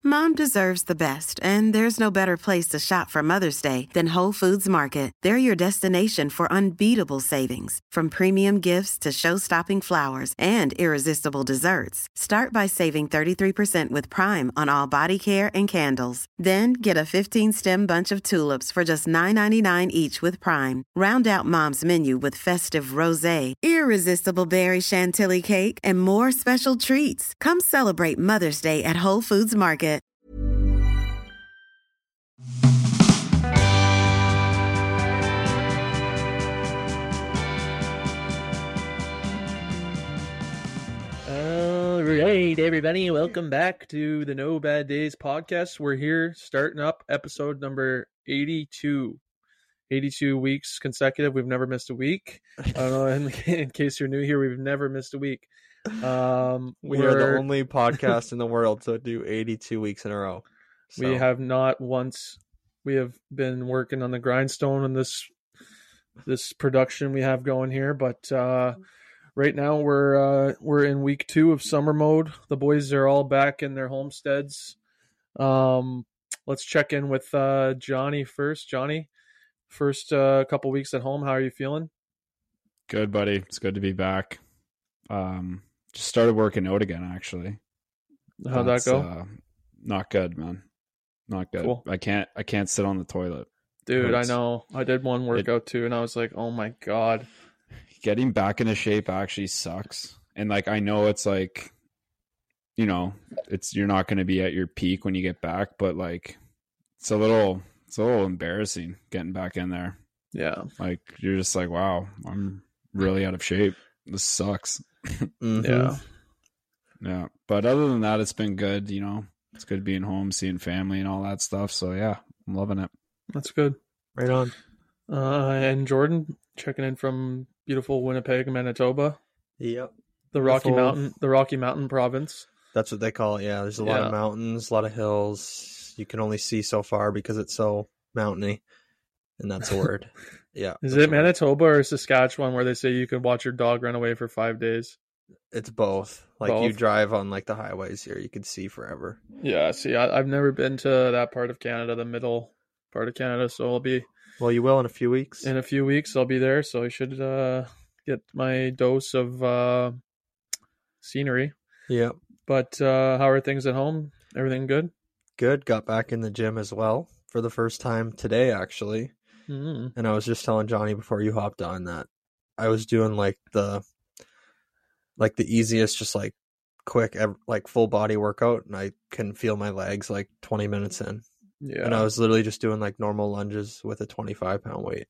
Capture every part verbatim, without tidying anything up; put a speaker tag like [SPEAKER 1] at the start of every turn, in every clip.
[SPEAKER 1] Mom deserves the best, and there's no better place to shop for Mother's Day than Whole Foods Market. They're your destination for unbeatable savings, from premium gifts to show-stopping flowers and irresistible desserts. Start by saving thirty-three percent with Prime on all body care and candles. Then get a fifteen-stem bunch of tulips for just nine ninety-nine each with Prime. Round out Mom's menu with festive rosé, irresistible berry chantilly cake, and more special treats. Come celebrate Mother's Day at Whole Foods Market.
[SPEAKER 2] All right, everybody, welcome back to the No Bad Days podcast. We're here starting up episode number eighty-two. eighty-two weeks consecutive. We've never missed a week. I don't know, in, in case you're new here, we've never missed a week. Um,
[SPEAKER 3] we are the only podcast in the world to do eighty-two weeks in a row. So.
[SPEAKER 2] We have not once. We have been working on the grindstone on this this production we have going here, but uh, right now we're uh, we're in week two of summer mode. The boys are all back in their homesteads. Um, let's check in with uh, Johnny first. Johnny, first uh, couple weeks at home. How are you feeling?
[SPEAKER 4] Good, buddy. It's good to be back. Um, just started working out again, actually.
[SPEAKER 2] How'd
[SPEAKER 4] That's,
[SPEAKER 2] that go?
[SPEAKER 4] Uh, not good, man. Not good.
[SPEAKER 2] Cool.
[SPEAKER 4] I can't. I can't sit on the toilet.
[SPEAKER 2] Dude,
[SPEAKER 4] Hurts.
[SPEAKER 2] I know. I did one workout it, too, and I was like, "Oh my god!"
[SPEAKER 4] Getting back into shape actually sucks, and like I know it's like, you know, it's you're not going to be at your peak when you get back, but like, it's a little, it's a little embarrassing getting back in there.
[SPEAKER 2] Yeah,
[SPEAKER 4] like you're just like, wow, I'm really out of shape. This sucks.
[SPEAKER 2] mm-hmm. Yeah,
[SPEAKER 4] yeah. But other than that, it's been good. You know, it's good being home, seeing family, and all that stuff. So yeah, I'm loving it.
[SPEAKER 2] That's good.
[SPEAKER 3] Right on.
[SPEAKER 2] Uh, and Jordan checking in from beautiful Winnipeg, Manitoba.
[SPEAKER 3] Yep.
[SPEAKER 2] The Rocky beautiful. Mountain, the Rocky Mountain province.
[SPEAKER 3] That's what they call it. Yeah, there's a lot yeah. of mountains, a lot of hills. You can only see so far because it's so mountainy, and that's a word. Yeah.
[SPEAKER 2] Is it Manitoba or Saskatchewan where they say you can watch your dog run away for five days?
[SPEAKER 3] It's both. Like
[SPEAKER 2] both.
[SPEAKER 3] You drive on like the highways here, you can see forever.
[SPEAKER 2] Yeah. See, I, I've never been to that part of Canada, the middle part of Canada, so I'll be.
[SPEAKER 3] Well, you will in a few weeks.
[SPEAKER 2] In a few weeks, I'll be there, so I should uh, get my dose of uh, scenery.
[SPEAKER 3] Yeah.
[SPEAKER 2] But uh, how are things at home? Everything good?
[SPEAKER 3] Good. Got back in the gym as well for the first time today, actually.
[SPEAKER 2] Mm-hmm.
[SPEAKER 3] And I was just telling Johnny before you hopped on that I was doing like the like the easiest, just like quick, like full body workout, and I can feel my legs like twenty minutes in.
[SPEAKER 2] Yeah.
[SPEAKER 3] And I was literally just doing like normal lunges with a twenty-five pound weight.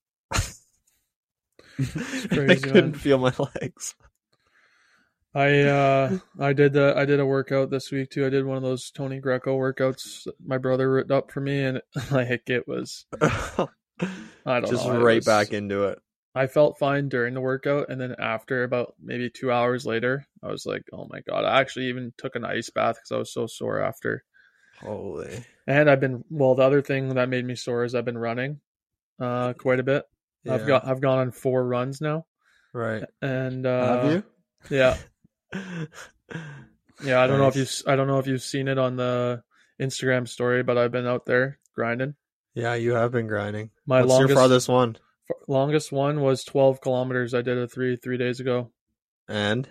[SPEAKER 2] Crazy,
[SPEAKER 3] I couldn't
[SPEAKER 2] man.
[SPEAKER 3] feel my legs.
[SPEAKER 2] I uh I did uh, I did a workout this week too. I did one of those Tony Greco workouts my brother wrote up for me, and like it was I don't
[SPEAKER 3] just
[SPEAKER 2] know,
[SPEAKER 3] right
[SPEAKER 2] was,
[SPEAKER 3] back into it.
[SPEAKER 2] I felt fine during the workout, and then after about maybe two hours later, I was like, "Oh my god!" I actually even took an ice bath because I was so sore after.
[SPEAKER 3] Holy!
[SPEAKER 2] And I've been well. The other thing that made me sore is I've been running, uh, quite a bit.
[SPEAKER 3] Yeah.
[SPEAKER 2] I've got I've gone on four runs now.
[SPEAKER 3] Right.
[SPEAKER 2] And uh,
[SPEAKER 3] have you?
[SPEAKER 2] Yeah. Yeah. I don't nice. know if you I don't know if you've seen it on the Instagram story, but I've been out there grinding.
[SPEAKER 3] Yeah, you have been grinding.
[SPEAKER 2] My
[SPEAKER 3] What's
[SPEAKER 2] longest,
[SPEAKER 3] your farthest one?
[SPEAKER 2] Longest one was twelve kilometers. I did it three three days ago.
[SPEAKER 3] And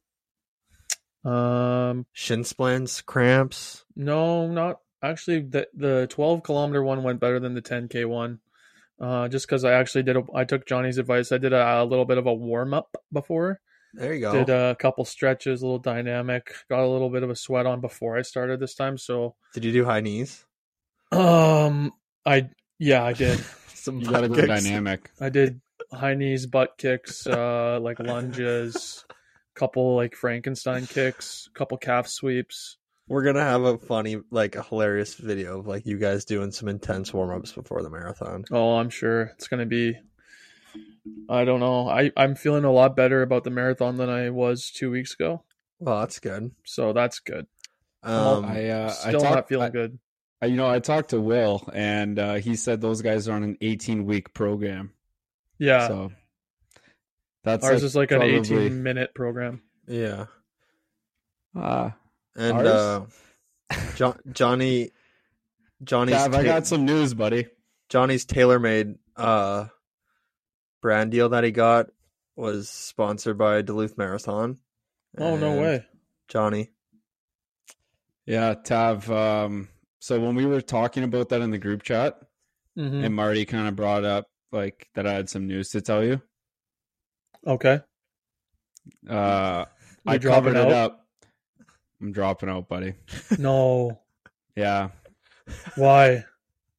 [SPEAKER 2] um,
[SPEAKER 3] shin splints, cramps.
[SPEAKER 2] No, not actually. The the twelve kilometer one went better than the ten K one. Uh, just because I actually did. A, I took Johnny's advice. I did a, a little bit of a warm up before.
[SPEAKER 3] There you go.
[SPEAKER 2] Did a couple stretches, a little dynamic. Got a little bit of a sweat on before I started this time. So
[SPEAKER 3] did you do high knees?
[SPEAKER 2] Um. I yeah, I did.
[SPEAKER 3] Some
[SPEAKER 4] you gotta go dynamic.
[SPEAKER 2] I did high knees, butt kicks, uh, like lunges, couple like Frankenstein kicks, couple calf sweeps.
[SPEAKER 3] We're gonna have a funny, like a hilarious video of like you guys doing some intense warm ups before the marathon.
[SPEAKER 2] Oh, I'm sure it's gonna be. I don't know. I I'm feeling a lot better about the marathon than I was two weeks ago.
[SPEAKER 3] Well, that's good.
[SPEAKER 2] So that's good.
[SPEAKER 3] Um,
[SPEAKER 4] I uh,
[SPEAKER 2] still
[SPEAKER 4] I talk,
[SPEAKER 2] not feeling
[SPEAKER 4] I,
[SPEAKER 2] good.
[SPEAKER 4] I, you know, I talked to Will, and uh, he said those guys are on an eighteen week program.
[SPEAKER 2] Yeah.
[SPEAKER 4] So that's
[SPEAKER 2] ours
[SPEAKER 4] like
[SPEAKER 2] is like
[SPEAKER 4] probably,
[SPEAKER 2] an eighteen minute program.
[SPEAKER 3] Yeah.
[SPEAKER 4] Uh,
[SPEAKER 3] and
[SPEAKER 4] ours?
[SPEAKER 3] uh, Jo- Johnny, Johnny's
[SPEAKER 4] Tav, I
[SPEAKER 3] ta-
[SPEAKER 4] got some news, buddy.
[SPEAKER 3] Johnny's TaylorMade uh, brand deal that he got was sponsored by Duluth Marathon.
[SPEAKER 2] Oh, no
[SPEAKER 3] And
[SPEAKER 2] way.
[SPEAKER 3] Johnny.
[SPEAKER 4] Yeah, Tav. Um, so when we were talking about that in the group chat,
[SPEAKER 2] Mm-hmm.
[SPEAKER 4] and Marty kind of brought up like that I had some news to tell you.
[SPEAKER 2] Okay.
[SPEAKER 4] Uh,
[SPEAKER 2] You
[SPEAKER 4] I
[SPEAKER 2] dropping
[SPEAKER 4] covered it
[SPEAKER 2] out?
[SPEAKER 4] up. I'm dropping out, buddy.
[SPEAKER 2] No.
[SPEAKER 4] Yeah,
[SPEAKER 2] Why?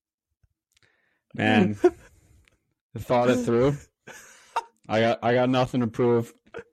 [SPEAKER 4] man. I thought it through. I got I got nothing to prove.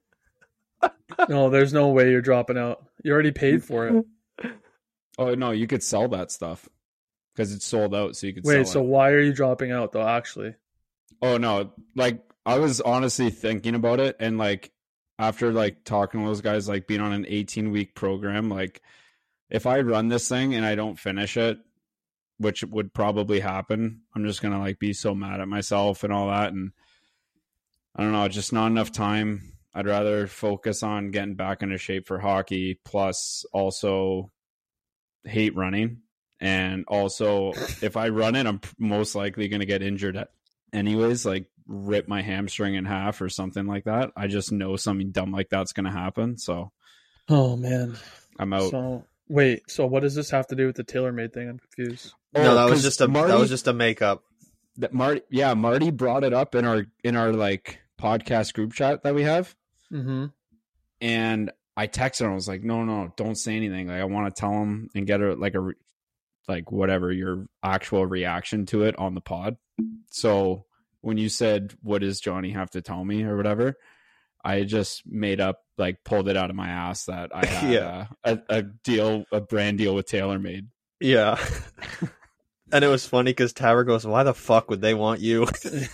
[SPEAKER 2] No, there's no way you're dropping out. You already paid for it.
[SPEAKER 4] Oh no, you could sell that stuff because it's sold out, so you could
[SPEAKER 2] Wait,
[SPEAKER 4] sell
[SPEAKER 2] so
[SPEAKER 4] it.
[SPEAKER 2] why are you dropping out though, actually?
[SPEAKER 4] Oh no, like I was honestly thinking about it, and like after like talking to those guys, like being on an eighteen week program, like if I run this thing and I don't finish it, which would probably happen, I'm just gonna like be so mad at myself and all that, and I don't know, just not enough time. I'd rather focus on getting back into shape for hockey, plus also hate running. And also, if I run it, I'm most likely going to get injured anyways, like rip my hamstring in half or something like that. I just know something dumb like that's going to happen. So
[SPEAKER 2] Oh man.
[SPEAKER 4] I'm out.
[SPEAKER 2] So wait, so what does this have to do with the TaylorMade thing? I'm confused.
[SPEAKER 3] No,
[SPEAKER 4] Oh,
[SPEAKER 3] that was
[SPEAKER 4] 'cause
[SPEAKER 3] just a
[SPEAKER 4] Marty,
[SPEAKER 3] that was just a makeup.
[SPEAKER 4] that Marty. Yeah, Marty brought it up in our in our like podcast group chat that we have,
[SPEAKER 2] Mm-hmm.
[SPEAKER 4] and I texted him. I was like, "No, no, don't say anything. Like, I want to tell him and get a like a like whatever your actual reaction to it on the pod." So when you said, "What does Johnny have to tell me?" or whatever, I just made up, like, pulled it out of my ass that I had
[SPEAKER 3] Yeah.
[SPEAKER 4] uh, a, a deal, a brand deal with TaylorMade.
[SPEAKER 3] Yeah. And it was funny because Tower goes, "Why the fuck would they want you?"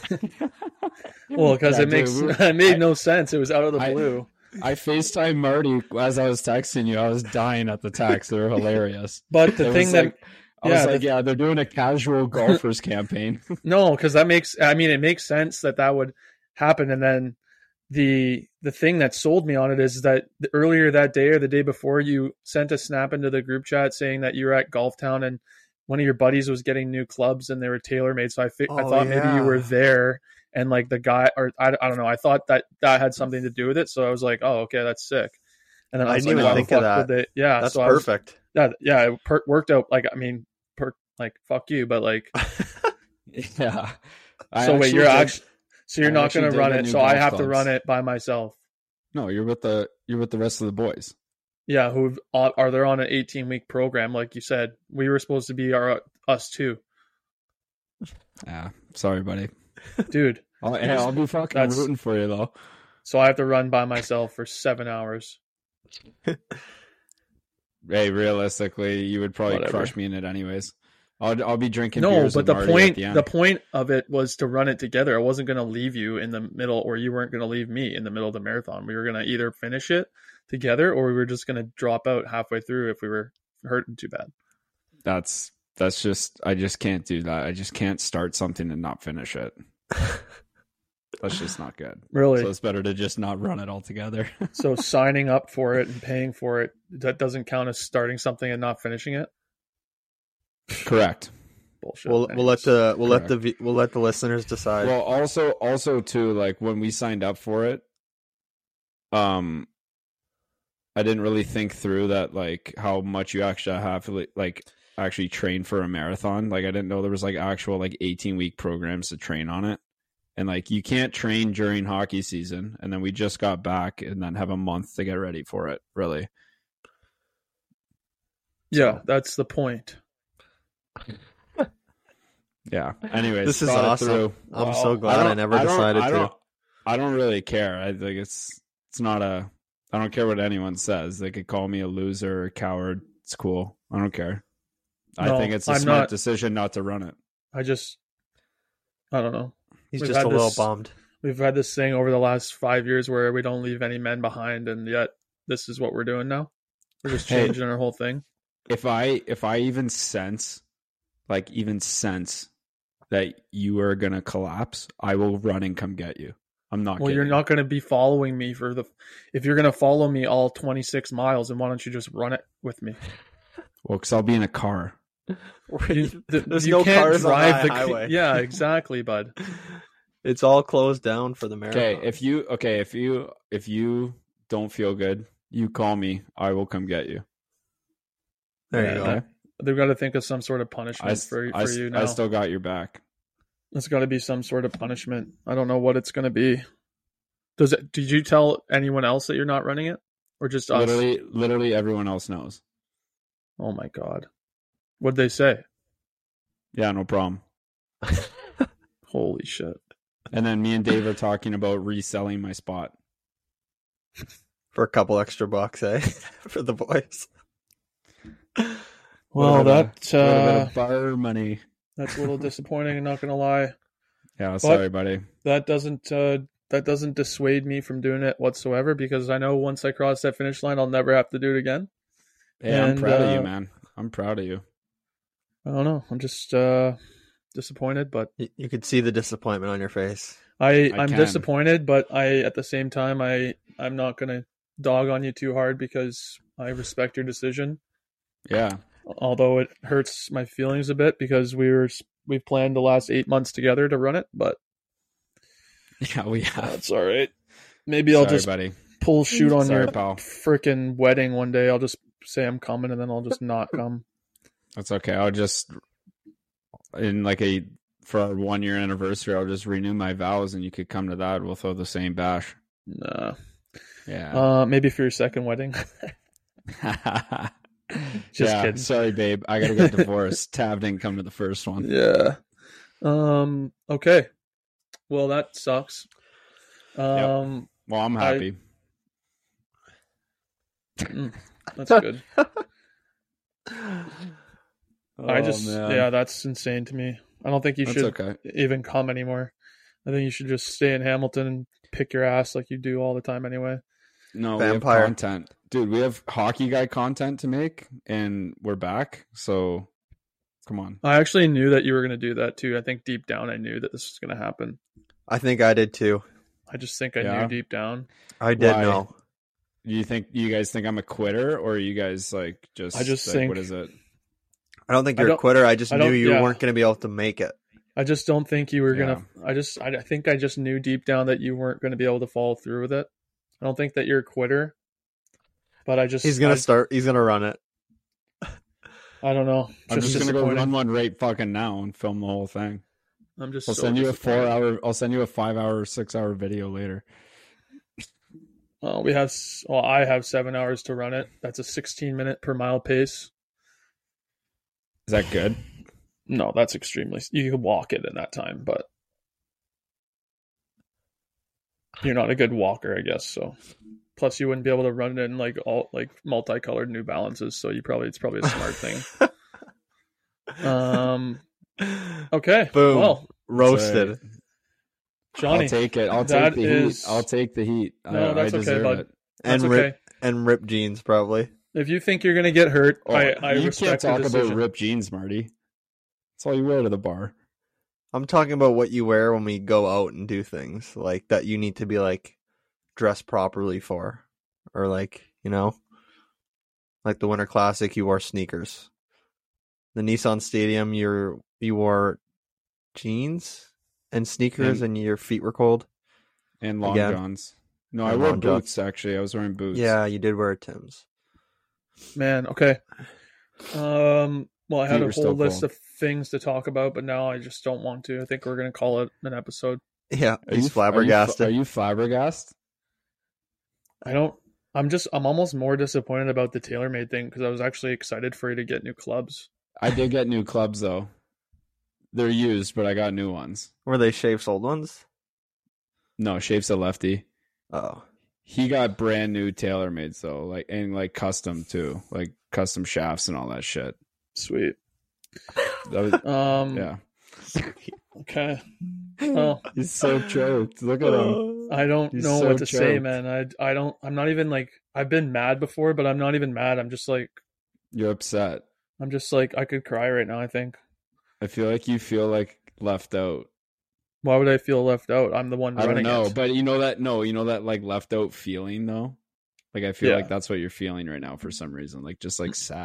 [SPEAKER 2] Well, because
[SPEAKER 4] Yeah,
[SPEAKER 2] it makes
[SPEAKER 4] dude, we were-
[SPEAKER 2] it made
[SPEAKER 4] I-
[SPEAKER 2] no sense. It was out of the
[SPEAKER 4] I-
[SPEAKER 2] blue.
[SPEAKER 4] I FaceTime Marty as I was texting you. I was dying at the text. They were hilarious.
[SPEAKER 2] But the
[SPEAKER 4] It
[SPEAKER 2] thing
[SPEAKER 4] was
[SPEAKER 2] that
[SPEAKER 4] like, I
[SPEAKER 2] yeah,
[SPEAKER 4] was
[SPEAKER 2] the-
[SPEAKER 4] like, yeah, they're doing a casual golfers campaign.
[SPEAKER 2] no, because that makes I mean it makes sense that that would happen. And then the the thing that sold me on it is that the, earlier that day or the day before, you sent a snap into the group chat saying that you were at Golf Town and one of your buddies was getting new clubs and they were TaylorMade. So I fi- I
[SPEAKER 3] Oh,
[SPEAKER 2] thought maybe you were
[SPEAKER 3] yeah.
[SPEAKER 2] there. And like the guy, or I, I don't know, I thought that that had something to do with it. So I was like, oh, okay, that's sick. And then I,
[SPEAKER 3] I
[SPEAKER 2] was
[SPEAKER 3] didn't
[SPEAKER 2] like,
[SPEAKER 3] even
[SPEAKER 2] why the
[SPEAKER 3] think of
[SPEAKER 2] fuck would
[SPEAKER 3] that.
[SPEAKER 2] they- yeah,
[SPEAKER 3] That's
[SPEAKER 2] so I was-
[SPEAKER 3] perfect.
[SPEAKER 2] yeah, yeah, it per- worked out. Like, I mean, per- like fuck you, but like,
[SPEAKER 4] Yeah. I
[SPEAKER 2] so wait,
[SPEAKER 4] actually
[SPEAKER 2] you're
[SPEAKER 4] did-
[SPEAKER 2] actually, so you're
[SPEAKER 4] I
[SPEAKER 2] not
[SPEAKER 4] actually
[SPEAKER 2] going to
[SPEAKER 4] did
[SPEAKER 2] run
[SPEAKER 4] get
[SPEAKER 2] it.
[SPEAKER 4] new
[SPEAKER 2] So I
[SPEAKER 4] golf
[SPEAKER 2] have to
[SPEAKER 4] clubs.
[SPEAKER 2] run it by myself.
[SPEAKER 4] No, you're with the you're with the rest of the boys.
[SPEAKER 2] Yeah, who are they on an eighteen week program? Like you said, we were supposed to be our us too,
[SPEAKER 4] Yeah. Sorry, buddy.
[SPEAKER 2] dude.
[SPEAKER 4] I'll, hey, I'll be fucking
[SPEAKER 2] That's-
[SPEAKER 4] rooting for you though.
[SPEAKER 2] So I have to run by myself for seven hours.
[SPEAKER 4] Hey, realistically, you would probably
[SPEAKER 2] Whatever.
[SPEAKER 4] crush me in it anyways. I'll I'll be drinking.
[SPEAKER 2] No,
[SPEAKER 4] beers
[SPEAKER 2] but
[SPEAKER 4] with
[SPEAKER 2] the
[SPEAKER 4] Marty at
[SPEAKER 2] point
[SPEAKER 4] the, end.
[SPEAKER 2] the point of it was to run it together. I wasn't going to leave you in the middle, or you weren't going to leave me in the middle of the marathon. We were going to either finish it together, or we were just going to drop out halfway through if we were hurting too bad.
[SPEAKER 4] that's that's just I just can't do that. I just can't start something and not finish it. That's just not good.
[SPEAKER 2] Really.
[SPEAKER 4] So it's better to just not run it altogether.
[SPEAKER 2] So signing up for it and paying for it, that doesn't count as starting something and not finishing it.
[SPEAKER 4] Correct.
[SPEAKER 2] Bullshit.
[SPEAKER 3] We'll we'll let the we'll let
[SPEAKER 4] Correct.
[SPEAKER 3] the vi- we'll let the listeners decide.
[SPEAKER 4] Well, also, also too, like when we signed up for it, um, I didn't really think through that, like how much you actually have to like actually train for a marathon. Like I didn't know there was like actual like eighteen week programs to train on it, and like you can't train during hockey season. And then we just got back, and then have a month to get ready for it. Really,
[SPEAKER 2] Yeah, that's the point.
[SPEAKER 4] yeah. Anyways,
[SPEAKER 3] This is
[SPEAKER 4] thought it
[SPEAKER 3] awesome.
[SPEAKER 4] through.
[SPEAKER 3] I'm
[SPEAKER 2] Wow.
[SPEAKER 3] so glad I,
[SPEAKER 4] don't-
[SPEAKER 3] never
[SPEAKER 4] don't-
[SPEAKER 3] decided
[SPEAKER 4] I
[SPEAKER 3] to.
[SPEAKER 4] don't, I don't really care. I think it's it's not a. I don't care what anyone says. They could call me a loser or a coward. It's cool. I don't care. I
[SPEAKER 2] No,
[SPEAKER 4] think it's a
[SPEAKER 2] I'm
[SPEAKER 4] smart
[SPEAKER 2] not-
[SPEAKER 4] decision not to run it.
[SPEAKER 2] I just, I don't know.
[SPEAKER 3] He's
[SPEAKER 2] We've
[SPEAKER 3] just
[SPEAKER 2] had
[SPEAKER 3] a little
[SPEAKER 2] this-
[SPEAKER 3] bummed.
[SPEAKER 2] We've had this thing over the last five years where we don't leave any men behind, and yet this is what we're doing now. We're just
[SPEAKER 4] Hey.
[SPEAKER 2] changing our whole thing.
[SPEAKER 4] If I if I even sense, like even sense that you are gonna collapse, I will run and come get you. I'm not.
[SPEAKER 2] Well,
[SPEAKER 4] kidding.
[SPEAKER 2] you're not going to be following me for the. If you're going to follow me all twenty-six miles, then why don't you just run it with me?
[SPEAKER 4] Well, because I'll be in a car.
[SPEAKER 2] You, th-
[SPEAKER 3] There's
[SPEAKER 2] you
[SPEAKER 3] no
[SPEAKER 2] can't
[SPEAKER 3] cars on
[SPEAKER 2] drive
[SPEAKER 3] the
[SPEAKER 2] the
[SPEAKER 3] highway.
[SPEAKER 2] Yeah, exactly, bud.
[SPEAKER 3] It's all closed down for the marathon.
[SPEAKER 4] Okay, if you okay, if you if you don't feel good, you call me. I will come get you.
[SPEAKER 3] there
[SPEAKER 2] Yeah,
[SPEAKER 3] you go.
[SPEAKER 4] Okay.
[SPEAKER 2] They've got to think of some sort of
[SPEAKER 4] I,
[SPEAKER 2] punishment
[SPEAKER 4] s-
[SPEAKER 2] for,
[SPEAKER 4] I,
[SPEAKER 2] for
[SPEAKER 4] s-
[SPEAKER 2] you now.
[SPEAKER 4] I still got your back.
[SPEAKER 2] There's got to be some sort of punishment. I don't know what it's going to be. Does it? Did you tell anyone else that you're not running it, or just us?
[SPEAKER 4] Literally, literally everyone else knows.
[SPEAKER 2] Oh my god, what'd they say?
[SPEAKER 4] Yeah, no problem.
[SPEAKER 2] Holy shit!
[SPEAKER 4] And then me and Dave are talking about reselling my spot.
[SPEAKER 3] For a couple extra bucks, eh? For the boys.
[SPEAKER 2] Well,
[SPEAKER 4] Little bit of-
[SPEAKER 2] that
[SPEAKER 4] little bit
[SPEAKER 2] uh,
[SPEAKER 4] of bar money.
[SPEAKER 2] that's a little disappointing. I'm not going to lie.
[SPEAKER 4] Yeah, sorry, buddy.
[SPEAKER 2] That doesn't uh, that doesn't dissuade me from doing it whatsoever, because I know once I cross that finish line, I'll never have to do it again.
[SPEAKER 4] Hey, I'm
[SPEAKER 2] And,
[SPEAKER 4] proud of you,
[SPEAKER 2] uh,
[SPEAKER 4] man. I'm proud of you.
[SPEAKER 2] I don't know. I'm just uh, disappointed, but
[SPEAKER 3] You, you could see the disappointment on your face.
[SPEAKER 2] I,
[SPEAKER 4] I
[SPEAKER 2] I'm
[SPEAKER 4] can.
[SPEAKER 2] disappointed, but I at the same time I I'm not gonna dog on you too hard because I respect your decision.
[SPEAKER 4] Yeah.
[SPEAKER 2] Although it hurts my feelings a bit because we were we've planned the last eight months together to run it, but
[SPEAKER 4] Yeah, we have.
[SPEAKER 2] that's all right. Maybe I'll
[SPEAKER 4] Sorry,
[SPEAKER 2] just
[SPEAKER 4] buddy.
[SPEAKER 2] pull shoot on
[SPEAKER 4] Sorry,
[SPEAKER 2] your
[SPEAKER 4] pal.
[SPEAKER 2] freaking wedding one day. I'll just say I'm coming and then I'll just not come.
[SPEAKER 4] That's okay. I'll just in like a for our one year anniversary, I'll just renew my vows, and you could come to that. We'll throw the same bash.
[SPEAKER 2] Nah.
[SPEAKER 4] Yeah.
[SPEAKER 2] Uh, maybe for your second wedding. Just
[SPEAKER 4] yeah.
[SPEAKER 2] kidding.
[SPEAKER 4] Sorry, babe. I gotta get divorced. Tav didn't come to the first one.
[SPEAKER 2] Yeah. Um. Okay. Well, that sucks. Um.
[SPEAKER 4] Well, I'm
[SPEAKER 2] I-
[SPEAKER 4] happy.
[SPEAKER 2] mm, That's good.
[SPEAKER 4] Oh,
[SPEAKER 2] I just,
[SPEAKER 4] man.
[SPEAKER 2] yeah, that's insane to me. I don't think you
[SPEAKER 4] That's
[SPEAKER 2] should
[SPEAKER 4] okay.
[SPEAKER 2] even come anymore. I think you should just stay in Hamilton and pick your ass like you do all the time anyway.
[SPEAKER 4] No,
[SPEAKER 3] Vampire.
[SPEAKER 4] we have content, dude. We have hockey guy content to make, and we're back. So, come on.
[SPEAKER 2] I actually knew that you were going to do that too. I think deep down I knew that this was going to happen.
[SPEAKER 3] I think I did too.
[SPEAKER 2] I just think I
[SPEAKER 4] Yeah.
[SPEAKER 2] knew deep down.
[SPEAKER 3] I did
[SPEAKER 4] Why?
[SPEAKER 3] know.
[SPEAKER 4] Do you think you guys think I'm a quitter, or you guys like just?
[SPEAKER 2] I just
[SPEAKER 4] like,
[SPEAKER 2] think-
[SPEAKER 4] what is it?
[SPEAKER 3] I don't think
[SPEAKER 2] I
[SPEAKER 3] you're a
[SPEAKER 2] don't-
[SPEAKER 3] quitter. I just
[SPEAKER 2] I
[SPEAKER 3] knew
[SPEAKER 2] don't-
[SPEAKER 3] you
[SPEAKER 2] yeah.
[SPEAKER 3] weren't going to be able to make it.
[SPEAKER 2] I just don't think you were going to, I just, I, I think I just knew deep down that you weren't going to be able to follow through with it. I don't think that you're a quitter, but I just,
[SPEAKER 3] He's going
[SPEAKER 2] I,
[SPEAKER 3] to start. He's going to run it.
[SPEAKER 2] I don't know.
[SPEAKER 4] I'm just gonna go
[SPEAKER 2] disappointed.
[SPEAKER 4] run one right fucking now and film the whole thing.
[SPEAKER 2] I'm just
[SPEAKER 4] I'll
[SPEAKER 2] so
[SPEAKER 4] send you a four
[SPEAKER 2] disappointed.
[SPEAKER 4] hour. I'll send you a five hour, six hour video later.
[SPEAKER 2] Well, we have, s- well, I have seven hours to run it. That's a sixteen minute per mile pace.
[SPEAKER 4] Is that good?
[SPEAKER 2] No, that's extremely, you could walk it in that time, but you're not a good walker, I guess. So, plus you wouldn't be able to run it in like all like multicolored New Balances. So you probably, it's probably a smart thing. Um, okay.
[SPEAKER 3] Boom.
[SPEAKER 2] Well,
[SPEAKER 3] Roasted.
[SPEAKER 2] Johnny,
[SPEAKER 4] I'll take it. I'll
[SPEAKER 2] that
[SPEAKER 4] take the
[SPEAKER 2] is-
[SPEAKER 4] heat. I'll take the heat.
[SPEAKER 2] No,
[SPEAKER 4] I,
[SPEAKER 2] that's
[SPEAKER 4] I
[SPEAKER 2] okay,
[SPEAKER 4] deserve
[SPEAKER 2] bud.
[SPEAKER 4] it.
[SPEAKER 2] that's
[SPEAKER 3] And
[SPEAKER 2] okay.
[SPEAKER 3] rip and rip jeans probably.
[SPEAKER 2] If you think you're going to get hurt,
[SPEAKER 4] Oh,
[SPEAKER 2] I, I
[SPEAKER 4] you
[SPEAKER 2] respect
[SPEAKER 4] can't
[SPEAKER 2] your
[SPEAKER 4] talk
[SPEAKER 2] decision.
[SPEAKER 4] about ripped jeans, Marty. That's all you wear to the bar.
[SPEAKER 3] I'm talking about what you wear when we go out and do things like that. You need to be like dressed properly for, or like you know, like the Winter Classic. You wore sneakers. The Nissan Stadium, you're you wore jeans and sneakers,
[SPEAKER 4] And-
[SPEAKER 3] and your feet were cold.
[SPEAKER 4] And long
[SPEAKER 3] Again.
[SPEAKER 4] johns. No, I
[SPEAKER 3] And
[SPEAKER 4] wore
[SPEAKER 3] long johns.
[SPEAKER 4] boots, actually. I was wearing boots.
[SPEAKER 3] Yeah, you did wear Tim's.
[SPEAKER 2] Man, okay. Um, well, I had
[SPEAKER 4] Feet
[SPEAKER 2] a
[SPEAKER 4] were
[SPEAKER 2] whole
[SPEAKER 4] still
[SPEAKER 2] list
[SPEAKER 4] cold.
[SPEAKER 2] of things to talk about, but now I just don't want to. I think we're going to call it an episode.
[SPEAKER 3] Yeah,
[SPEAKER 4] Are
[SPEAKER 3] he's
[SPEAKER 4] you
[SPEAKER 3] flabbergasted.
[SPEAKER 4] Are you, are you flabbergasted?
[SPEAKER 2] I don't, I'm just, I'm almost more disappointed about the TaylorMade thing because I was actually excited for you to get new clubs.
[SPEAKER 4] I did get new clubs, though. They're used, but I got new ones.
[SPEAKER 3] Were they Shafe's old ones?
[SPEAKER 4] No, Shafe's a lefty.
[SPEAKER 3] Oh,
[SPEAKER 4] He got brand new TaylorMades, though, like and like custom too, like custom shafts and all that shit.
[SPEAKER 2] Sweet.
[SPEAKER 4] That was,
[SPEAKER 2] Um,
[SPEAKER 4] yeah,
[SPEAKER 2] Okay. Well,
[SPEAKER 4] he's so choked. Look at him.
[SPEAKER 2] I don't
[SPEAKER 4] He's
[SPEAKER 2] know
[SPEAKER 4] so
[SPEAKER 2] what to say,
[SPEAKER 4] choked.
[SPEAKER 2] man. I, I don't, I'm not even like, I've been mad before, but I'm not even mad. I'm just like,
[SPEAKER 4] You're upset.
[SPEAKER 2] I'm just like, I could cry right now, I think.
[SPEAKER 4] I feel like you feel like left out.
[SPEAKER 2] Why would I feel left out? I'm the one
[SPEAKER 4] I don't
[SPEAKER 2] running
[SPEAKER 4] know,
[SPEAKER 2] it.
[SPEAKER 4] but you know that no, you know that like left out feeling though. Like I feel
[SPEAKER 2] Yeah.
[SPEAKER 4] like that's what you're feeling right now for some reason, like just like sad.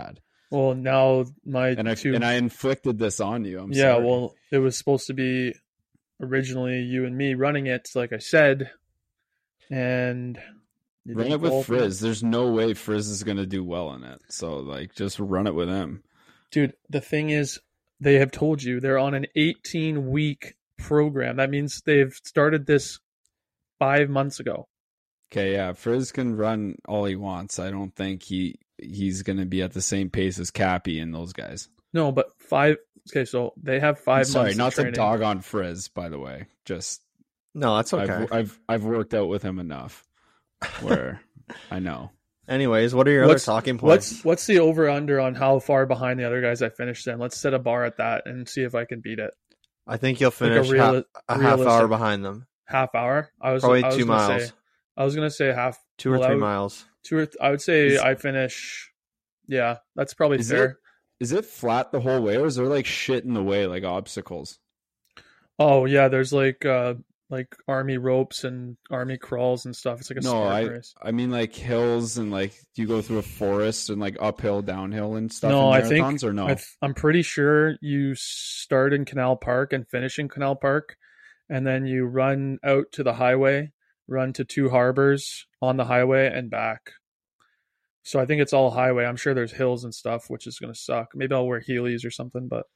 [SPEAKER 2] Well, now my
[SPEAKER 4] And I
[SPEAKER 2] two
[SPEAKER 4] and I inflicted this on you. I'm
[SPEAKER 2] yeah,
[SPEAKER 4] sorry.
[SPEAKER 2] well, it was supposed to be originally you and me running it, like I said, and you
[SPEAKER 4] Run
[SPEAKER 2] didn't
[SPEAKER 4] it with
[SPEAKER 2] fall for
[SPEAKER 4] Frizz. There's no way Frizz is gonna do well in it. So like, just run it with him.
[SPEAKER 2] Dude, the thing is, they have told you they're on an eighteen week program. That means they've started this five months ago.
[SPEAKER 4] Okay, yeah, Frizz can run all he wants. I don't think he he's gonna be at the same pace as Cappy and those guys.
[SPEAKER 2] No, but five. Okay, so they have five
[SPEAKER 4] Sorry,
[SPEAKER 2] months.
[SPEAKER 4] not
[SPEAKER 2] of
[SPEAKER 4] to
[SPEAKER 2] training.
[SPEAKER 4] dog on Frizz, by the way. Just
[SPEAKER 3] No, that's okay.
[SPEAKER 4] I've, I've I've worked out with him enough where I know.
[SPEAKER 3] Anyways, what are your
[SPEAKER 2] What's-
[SPEAKER 3] other talking points?
[SPEAKER 2] What's what's the over under on how far behind the other guys I finished in? Let's set a bar at that and see if I can beat it.
[SPEAKER 3] I think you'll
[SPEAKER 2] Like a
[SPEAKER 3] finish
[SPEAKER 2] real-
[SPEAKER 3] ha- a half
[SPEAKER 2] realistic-
[SPEAKER 3] hour behind them.
[SPEAKER 2] Half hour. I was
[SPEAKER 3] Probably
[SPEAKER 2] I was
[SPEAKER 3] two
[SPEAKER 2] gonna
[SPEAKER 3] miles.
[SPEAKER 2] Say, I was gonna say half
[SPEAKER 3] Two or
[SPEAKER 2] well, I
[SPEAKER 3] three
[SPEAKER 2] would-
[SPEAKER 3] miles.
[SPEAKER 2] Two or th- I would say
[SPEAKER 4] Is-
[SPEAKER 2] I finish. Yeah, that's probably
[SPEAKER 4] Is
[SPEAKER 2] fair.
[SPEAKER 4] it is it flat the whole way, or is there like shit in the way, like obstacles?
[SPEAKER 2] Oh yeah, there's like uh like army ropes and army crawls and stuff. It's like a
[SPEAKER 4] No,
[SPEAKER 2] Spartan
[SPEAKER 4] I
[SPEAKER 2] race.
[SPEAKER 4] I mean like hills and like you go through a forest and like uphill, downhill and stuff.
[SPEAKER 2] No,
[SPEAKER 4] in
[SPEAKER 2] I think
[SPEAKER 4] marathons, or no.
[SPEAKER 2] I th- I'm pretty sure you start in Canal Park and finish in Canal Park, and then you run out to the highway, run to Two Harbors on the highway and back. So I think it's all highway. I'm sure there's hills and stuff, which is gonna suck. Maybe I'll wear Heelys or something, but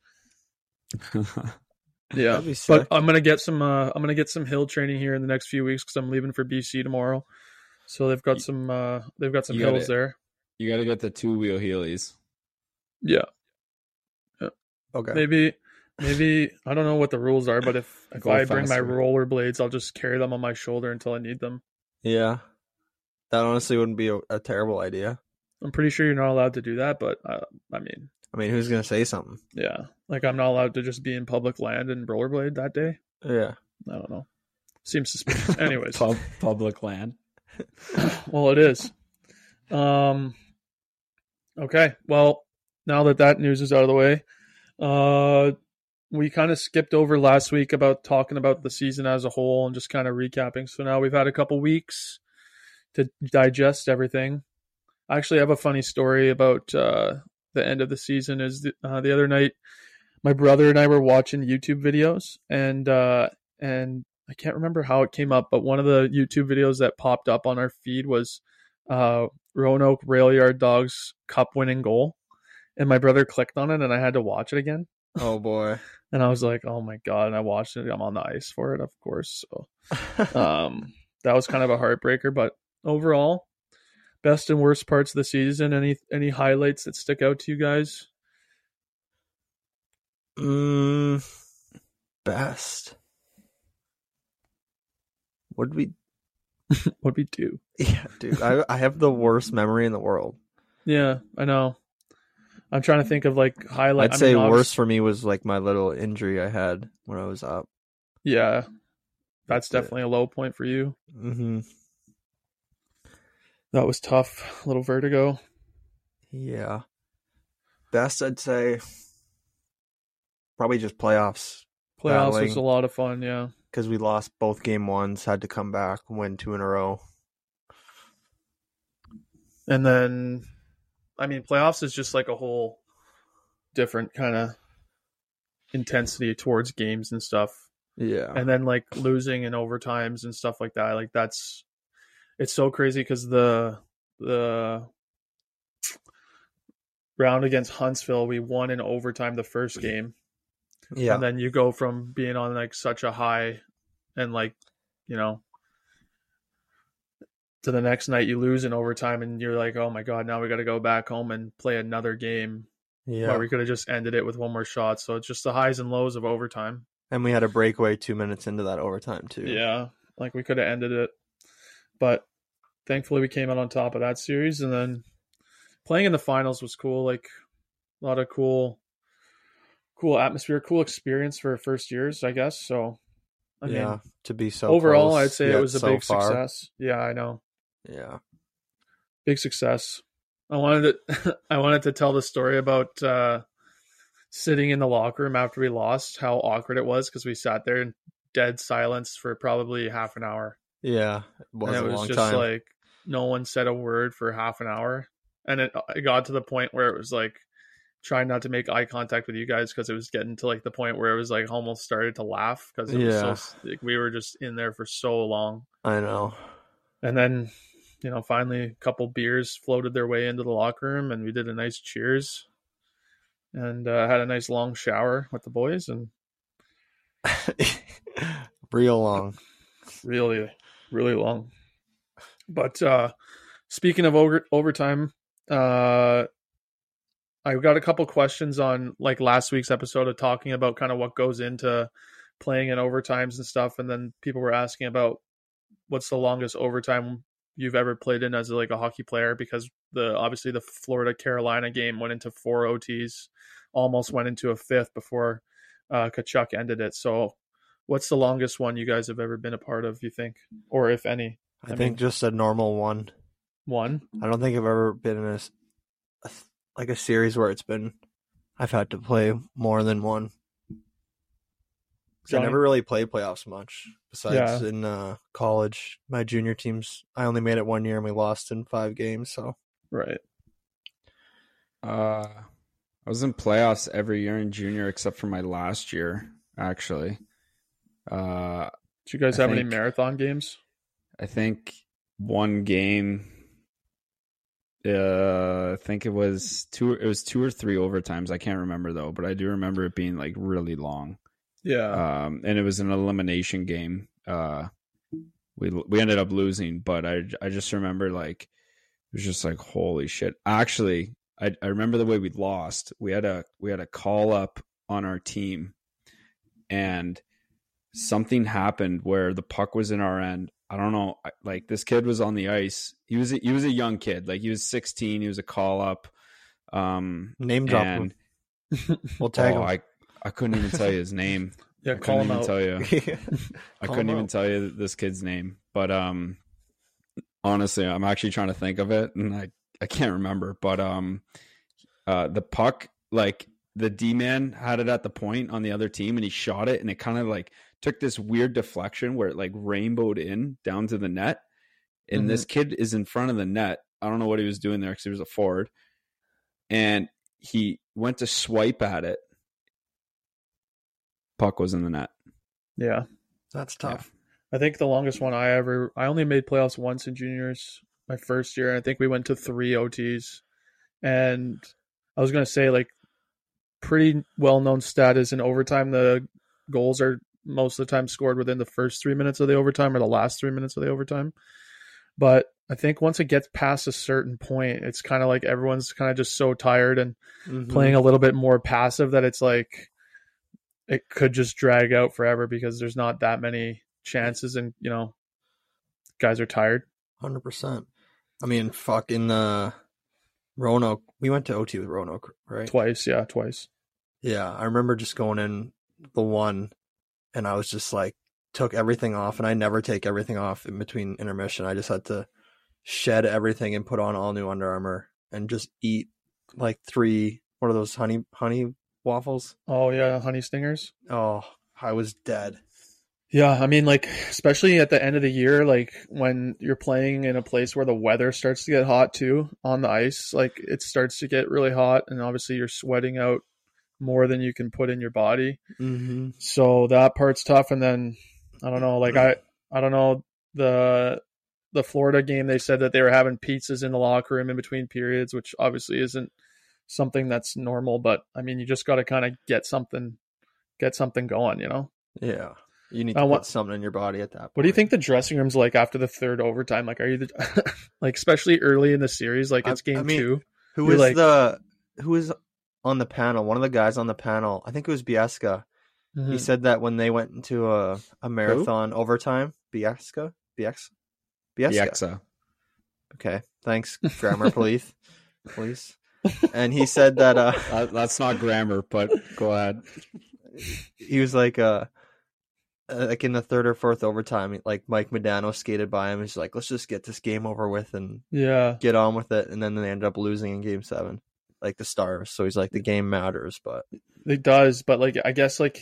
[SPEAKER 2] yeah.
[SPEAKER 3] That'd be
[SPEAKER 2] But
[SPEAKER 3] sick.
[SPEAKER 2] I'm gonna get some. Uh, I'm gonna get some hill training here in the next few weeks because I'm leaving for B C tomorrow. So they've got some. Uh, they've got some
[SPEAKER 4] You got
[SPEAKER 2] hills
[SPEAKER 4] it.
[SPEAKER 2] there.
[SPEAKER 4] You got to get the two wheel Heelys.
[SPEAKER 2] Yeah.
[SPEAKER 3] Okay.
[SPEAKER 2] Maybe, maybe I don't know what the rules are, but if if
[SPEAKER 4] Go
[SPEAKER 2] I bring my
[SPEAKER 4] faster.
[SPEAKER 2] rollerblades, I'll just carry them on my shoulder until I need them.
[SPEAKER 3] Yeah. That honestly wouldn't be a, a terrible idea.
[SPEAKER 2] I'm pretty sure you're not allowed to do that, but uh, I mean,
[SPEAKER 3] I mean, who's gonna say something?
[SPEAKER 2] yeah, like I'm not allowed to just be in public land and rollerblade that day.
[SPEAKER 3] Yeah.
[SPEAKER 2] I don't know. Seems suspicious. Anyways,
[SPEAKER 4] Pub, public land.
[SPEAKER 2] well, it is. Um. Okay. Well, now that that news is out of the way, uh, we kind of skipped over last week about talking about the season as a whole and just kind of recapping. So now we've had a couple weeks to digest everything. I actually have a funny story about uh, the end of the season. Is the, uh, the other night, my brother and I were watching YouTube videos, and uh, and I can't remember how it came up, but one of the YouTube videos that popped up on our feed was uh, Roanoke Rail Yard Dogs Cup winning goal, and my brother clicked on it, and I had to watch it again.
[SPEAKER 3] Oh boy.
[SPEAKER 2] And I was like, "Oh my god!" And I watched it. I'm on the ice for it, of course. So um, that was kind of a heartbreaker, but overall, best and worst parts of the season. Any any highlights that stick out to you guys?
[SPEAKER 3] mm, best. What did we?
[SPEAKER 2] What we do?
[SPEAKER 3] Yeah, dude. I I have the worst memory in the world.
[SPEAKER 2] Yeah, I know. I'm trying to think of like highlight.
[SPEAKER 3] I'd
[SPEAKER 2] I
[SPEAKER 3] say
[SPEAKER 2] mean,
[SPEAKER 3] worst for me was like my little injury I had when I was up.
[SPEAKER 2] Yeah, that's
[SPEAKER 3] That's it.
[SPEAKER 2] definitely a low point for you.
[SPEAKER 3] Mm-hmm.
[SPEAKER 2] That was tough. A little vertigo.
[SPEAKER 3] Yeah. Best, I'd say, probably just playoffs
[SPEAKER 2] Playoffs
[SPEAKER 3] Battling.
[SPEAKER 2] was a lot of fun. Yeah.
[SPEAKER 3] because we lost both game ones, had to come back, win two in a row.
[SPEAKER 2] And then, I mean, playoffs is just like a whole different kind of intensity towards games and stuff.
[SPEAKER 3] Yeah.
[SPEAKER 2] And then like losing in overtimes and stuff like that. Like that's, it's so crazy because the, the round against Huntsville, we won in overtime the first game.
[SPEAKER 3] Yeah.
[SPEAKER 2] And then you go from being on like such a high and like, you know, to the next night you lose in overtime and you're like, oh my God, now we got to go back home and play another game
[SPEAKER 3] yeah.
[SPEAKER 2] where we could have just ended it with one more shot. So it's just the highs and lows of overtime.
[SPEAKER 3] And we had a breakaway two minutes into that overtime, too.
[SPEAKER 2] Yeah. Like we could have ended it. But thankfully we came out on top of that series. And then playing in the finals was cool. Like a lot of cool, cool atmosphere, cool experience for first years, I guess. So, I
[SPEAKER 3] yeah.
[SPEAKER 2] mean,
[SPEAKER 3] To be so
[SPEAKER 2] overall,
[SPEAKER 3] close,
[SPEAKER 2] I'd say it
[SPEAKER 3] yet
[SPEAKER 2] was a
[SPEAKER 3] so
[SPEAKER 2] big
[SPEAKER 3] far.
[SPEAKER 2] success. Yeah, I know.
[SPEAKER 3] Yeah.
[SPEAKER 2] Big success. I wanted to, I wanted to tell the story about uh, sitting in the locker room after we lost, how awkward it was because we sat there in dead silence for probably half an hour.
[SPEAKER 3] Yeah. It was
[SPEAKER 2] and it
[SPEAKER 3] a
[SPEAKER 2] was
[SPEAKER 3] long
[SPEAKER 2] just
[SPEAKER 3] time.
[SPEAKER 2] like no one said a word for half an hour. And it, it got to the point where it was like trying not to make eye contact with you guys because it was getting to like the point where it was like almost started to laugh because it
[SPEAKER 3] Yeah.
[SPEAKER 2] was so like, we were just in there for so long.
[SPEAKER 3] I know.
[SPEAKER 2] And then, you know, finally a couple beers floated their way into the locker room and we did a nice cheers and uh, had a nice long shower with the boys and
[SPEAKER 3] Real long.
[SPEAKER 2] really, really long. But uh, speaking of over- overtime, uh, I got a couple questions on like last week's episode of talking about kind of what goes into playing in overtimes and stuff. And then people were asking about what's the longest overtime you've ever played in as like a hockey player, because the obviously the Florida Carolina game went into four O Ts, almost went into a fifth before uh, Tkachuk ended it. So what's the longest one you guys have ever been a part of, you think, or if any?
[SPEAKER 3] I,
[SPEAKER 2] I
[SPEAKER 3] think
[SPEAKER 2] mean-
[SPEAKER 3] just a normal one.
[SPEAKER 2] One?
[SPEAKER 3] I don't think I've ever been in a, s- a th- like a series where it's been I've had to play more than one. 'Cause I
[SPEAKER 2] Johnny?
[SPEAKER 3] never really played playoffs much. Besides
[SPEAKER 2] Yeah.
[SPEAKER 3] in uh, college, my junior teams, I only made it one year and we lost in five games. So
[SPEAKER 2] Right.
[SPEAKER 4] Uh, I was in playoffs every year in junior except for my last year, actually. Uh,
[SPEAKER 2] Did you guys
[SPEAKER 4] I
[SPEAKER 2] have any
[SPEAKER 4] think-
[SPEAKER 2] marathon games?
[SPEAKER 4] I think one game. Uh, I think it was two. It was two or three overtimes. I can't remember though, but I do remember it being like really long.
[SPEAKER 2] Yeah.
[SPEAKER 4] Um, and it was an elimination game. Uh, we we ended up losing, but I I just remember like it was just like holy shit. Actually, I I remember the way we lost. We had a we had a call up on our team, and something happened where the puck was in our end. I don't know. I- Like this kid was on the ice. He was a, he was a young kid. Like he was sixteen. He was a call up. Um,
[SPEAKER 3] name drop
[SPEAKER 4] and
[SPEAKER 3] him. We'll tag
[SPEAKER 4] oh,
[SPEAKER 3] him.
[SPEAKER 4] I I couldn't even tell you his name.
[SPEAKER 2] Yeah,
[SPEAKER 4] I
[SPEAKER 2] call
[SPEAKER 4] couldn't
[SPEAKER 2] him
[SPEAKER 4] even
[SPEAKER 2] out.
[SPEAKER 4] tell you. I
[SPEAKER 3] Call
[SPEAKER 4] couldn't
[SPEAKER 3] him
[SPEAKER 4] even
[SPEAKER 3] out.
[SPEAKER 4] tell you this kid's name. But um, honestly, I'm actually trying to think of it, and I I can't remember. But um, uh, the puck, like the D man had it at the point on the other team, and he shot it, and it kind of like took this weird deflection where it like rainbowed in down to the net, and
[SPEAKER 2] Mhm.
[SPEAKER 4] this kid is in front of the net. I don't know what he was doing there because he was a forward, and he went to swipe at it. Puck was in the net.
[SPEAKER 2] Yeah.
[SPEAKER 3] That's tough.
[SPEAKER 2] I think the longest one I ever, I only made playoffs once in juniors, my first year. And I think we went to three O Ts. And I was going to say, like, pretty well known stat is in overtime, the goals are most of the time scored within the first three minutes of the overtime or the last three minutes of the overtime. But I think once it gets past a certain point, it's kind of like everyone's kind of just so tired and
[SPEAKER 3] Mhm.
[SPEAKER 2] playing a little bit more passive that it's like it could just drag out forever because there's not that many chances and, you know, guys are tired.
[SPEAKER 3] one hundred percent. I mean, fuck, in the Roanoke, we went to O T with Roanoke, right?
[SPEAKER 2] Twice. Yeah, twice.
[SPEAKER 3] Yeah, I remember just going in the one, and I was just like, took everything off, and I never take everything off in between intermission. I just had to shed everything and put on all new Under Armour and just eat like three, what are those, honey honey waffles?
[SPEAKER 2] Oh, yeah, honey stingers.
[SPEAKER 3] Oh, I was dead.
[SPEAKER 2] Yeah, I mean, like, especially at the end of the year, like when you're playing in a place where the weather starts to get hot too on the ice, like it starts to get really hot, and obviously you're sweating out more than you can put in your body.
[SPEAKER 3] Mm-hmm.
[SPEAKER 2] So that part's tough. And then I don't know, like I, I don't know the the Florida game. They said that they were having pizzas in the locker room in between periods, which obviously isn't something that's normal. But I mean, you just got to kind of get something, get something going, you know.
[SPEAKER 3] Yeah, you need to
[SPEAKER 2] Uh,
[SPEAKER 3] put
[SPEAKER 2] what-
[SPEAKER 3] something in your body at that point.
[SPEAKER 2] What do you think the dressing room's like after the third overtime? Like, are you the, like, especially early in the series, like it's
[SPEAKER 3] I-
[SPEAKER 2] game
[SPEAKER 3] I mean,
[SPEAKER 2] two?
[SPEAKER 3] Who
[SPEAKER 2] You're
[SPEAKER 3] was
[SPEAKER 2] like-
[SPEAKER 3] the who was on the panel? One of the guys on the panel, I think it was Biesca.
[SPEAKER 2] Mhm.
[SPEAKER 3] He said that when they went into a, a marathon overtime, Biesca, Biesca, Biesca.
[SPEAKER 4] Bieksa.
[SPEAKER 3] Okay, thanks, grammar police, police. And he said that uh,
[SPEAKER 4] That, that's not grammar, but go ahead.
[SPEAKER 3] he was like, uh, uh, like in the third or fourth overtime, like Mike Modano skated by him. He's like, let's just get this game over with and
[SPEAKER 2] Yeah.
[SPEAKER 3] get on with it. And then they ended up losing in game seven, like the Stars. So he's like, the game matters, but
[SPEAKER 2] It does, but like I guess like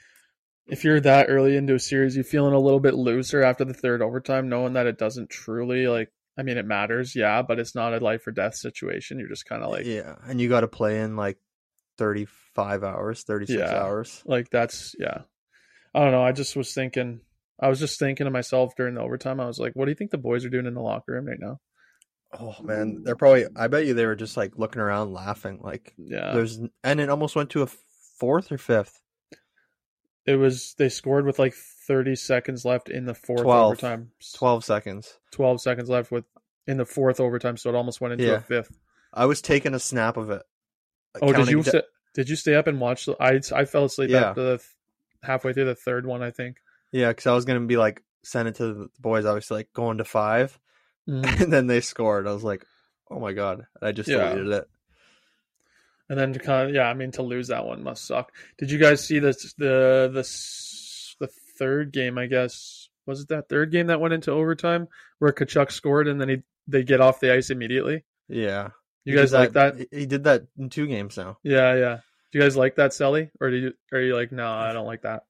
[SPEAKER 2] if you're that early into a series, you're feeling a little bit looser after the third overtime, knowing that it doesn't truly like. I mean, it matters, yeah, but it's not a life or death situation. You're just kind of like,
[SPEAKER 3] yeah. And you got to play in like thirty-five hours, thirty-six
[SPEAKER 2] Yeah.
[SPEAKER 3] hours.
[SPEAKER 2] Like that's yeah. I don't know. I just was thinking. I was just thinking to myself during the overtime. I was like, "What do you think the boys are doing in the locker room right now?"
[SPEAKER 3] Oh man, they're probably. I bet you they were just like looking around, laughing. Like
[SPEAKER 2] Yeah.
[SPEAKER 3] there's, and it almost went to a fourth or fifth.
[SPEAKER 2] It was they scored with like thirty seconds left in the fourth
[SPEAKER 3] twelve.
[SPEAKER 2] overtime.
[SPEAKER 3] Twelve seconds.
[SPEAKER 2] twelve seconds left with in the fourth overtime, so it almost went into
[SPEAKER 3] Yeah.
[SPEAKER 2] a fifth.
[SPEAKER 3] I was taking a snap of it.
[SPEAKER 2] Oh, did you
[SPEAKER 3] counting
[SPEAKER 2] sta- did you stay up and watch? The, I I fell asleep
[SPEAKER 3] Yeah.
[SPEAKER 2] after the halfway through the third one, I think.
[SPEAKER 3] Yeah, because I was gonna be like send it to the boys. Obviously, like going to five,
[SPEAKER 2] Mhm.
[SPEAKER 3] and then they scored. I was like, oh my god! I just
[SPEAKER 2] Yeah.
[SPEAKER 3] deleted it.
[SPEAKER 2] And then to kind of yeah, I mean to lose that one must suck. Did you guys see this the the s- the third game? I guess was it that third game that went into overtime where Kachuk scored and then he they get off the ice immediately.
[SPEAKER 3] Yeah,
[SPEAKER 2] You
[SPEAKER 3] He
[SPEAKER 2] guys
[SPEAKER 3] did
[SPEAKER 2] like that?
[SPEAKER 3] He did that in two games now.
[SPEAKER 2] Yeah, yeah. Do you guys like that, Selly? Or do you are you like, no, I don't like that?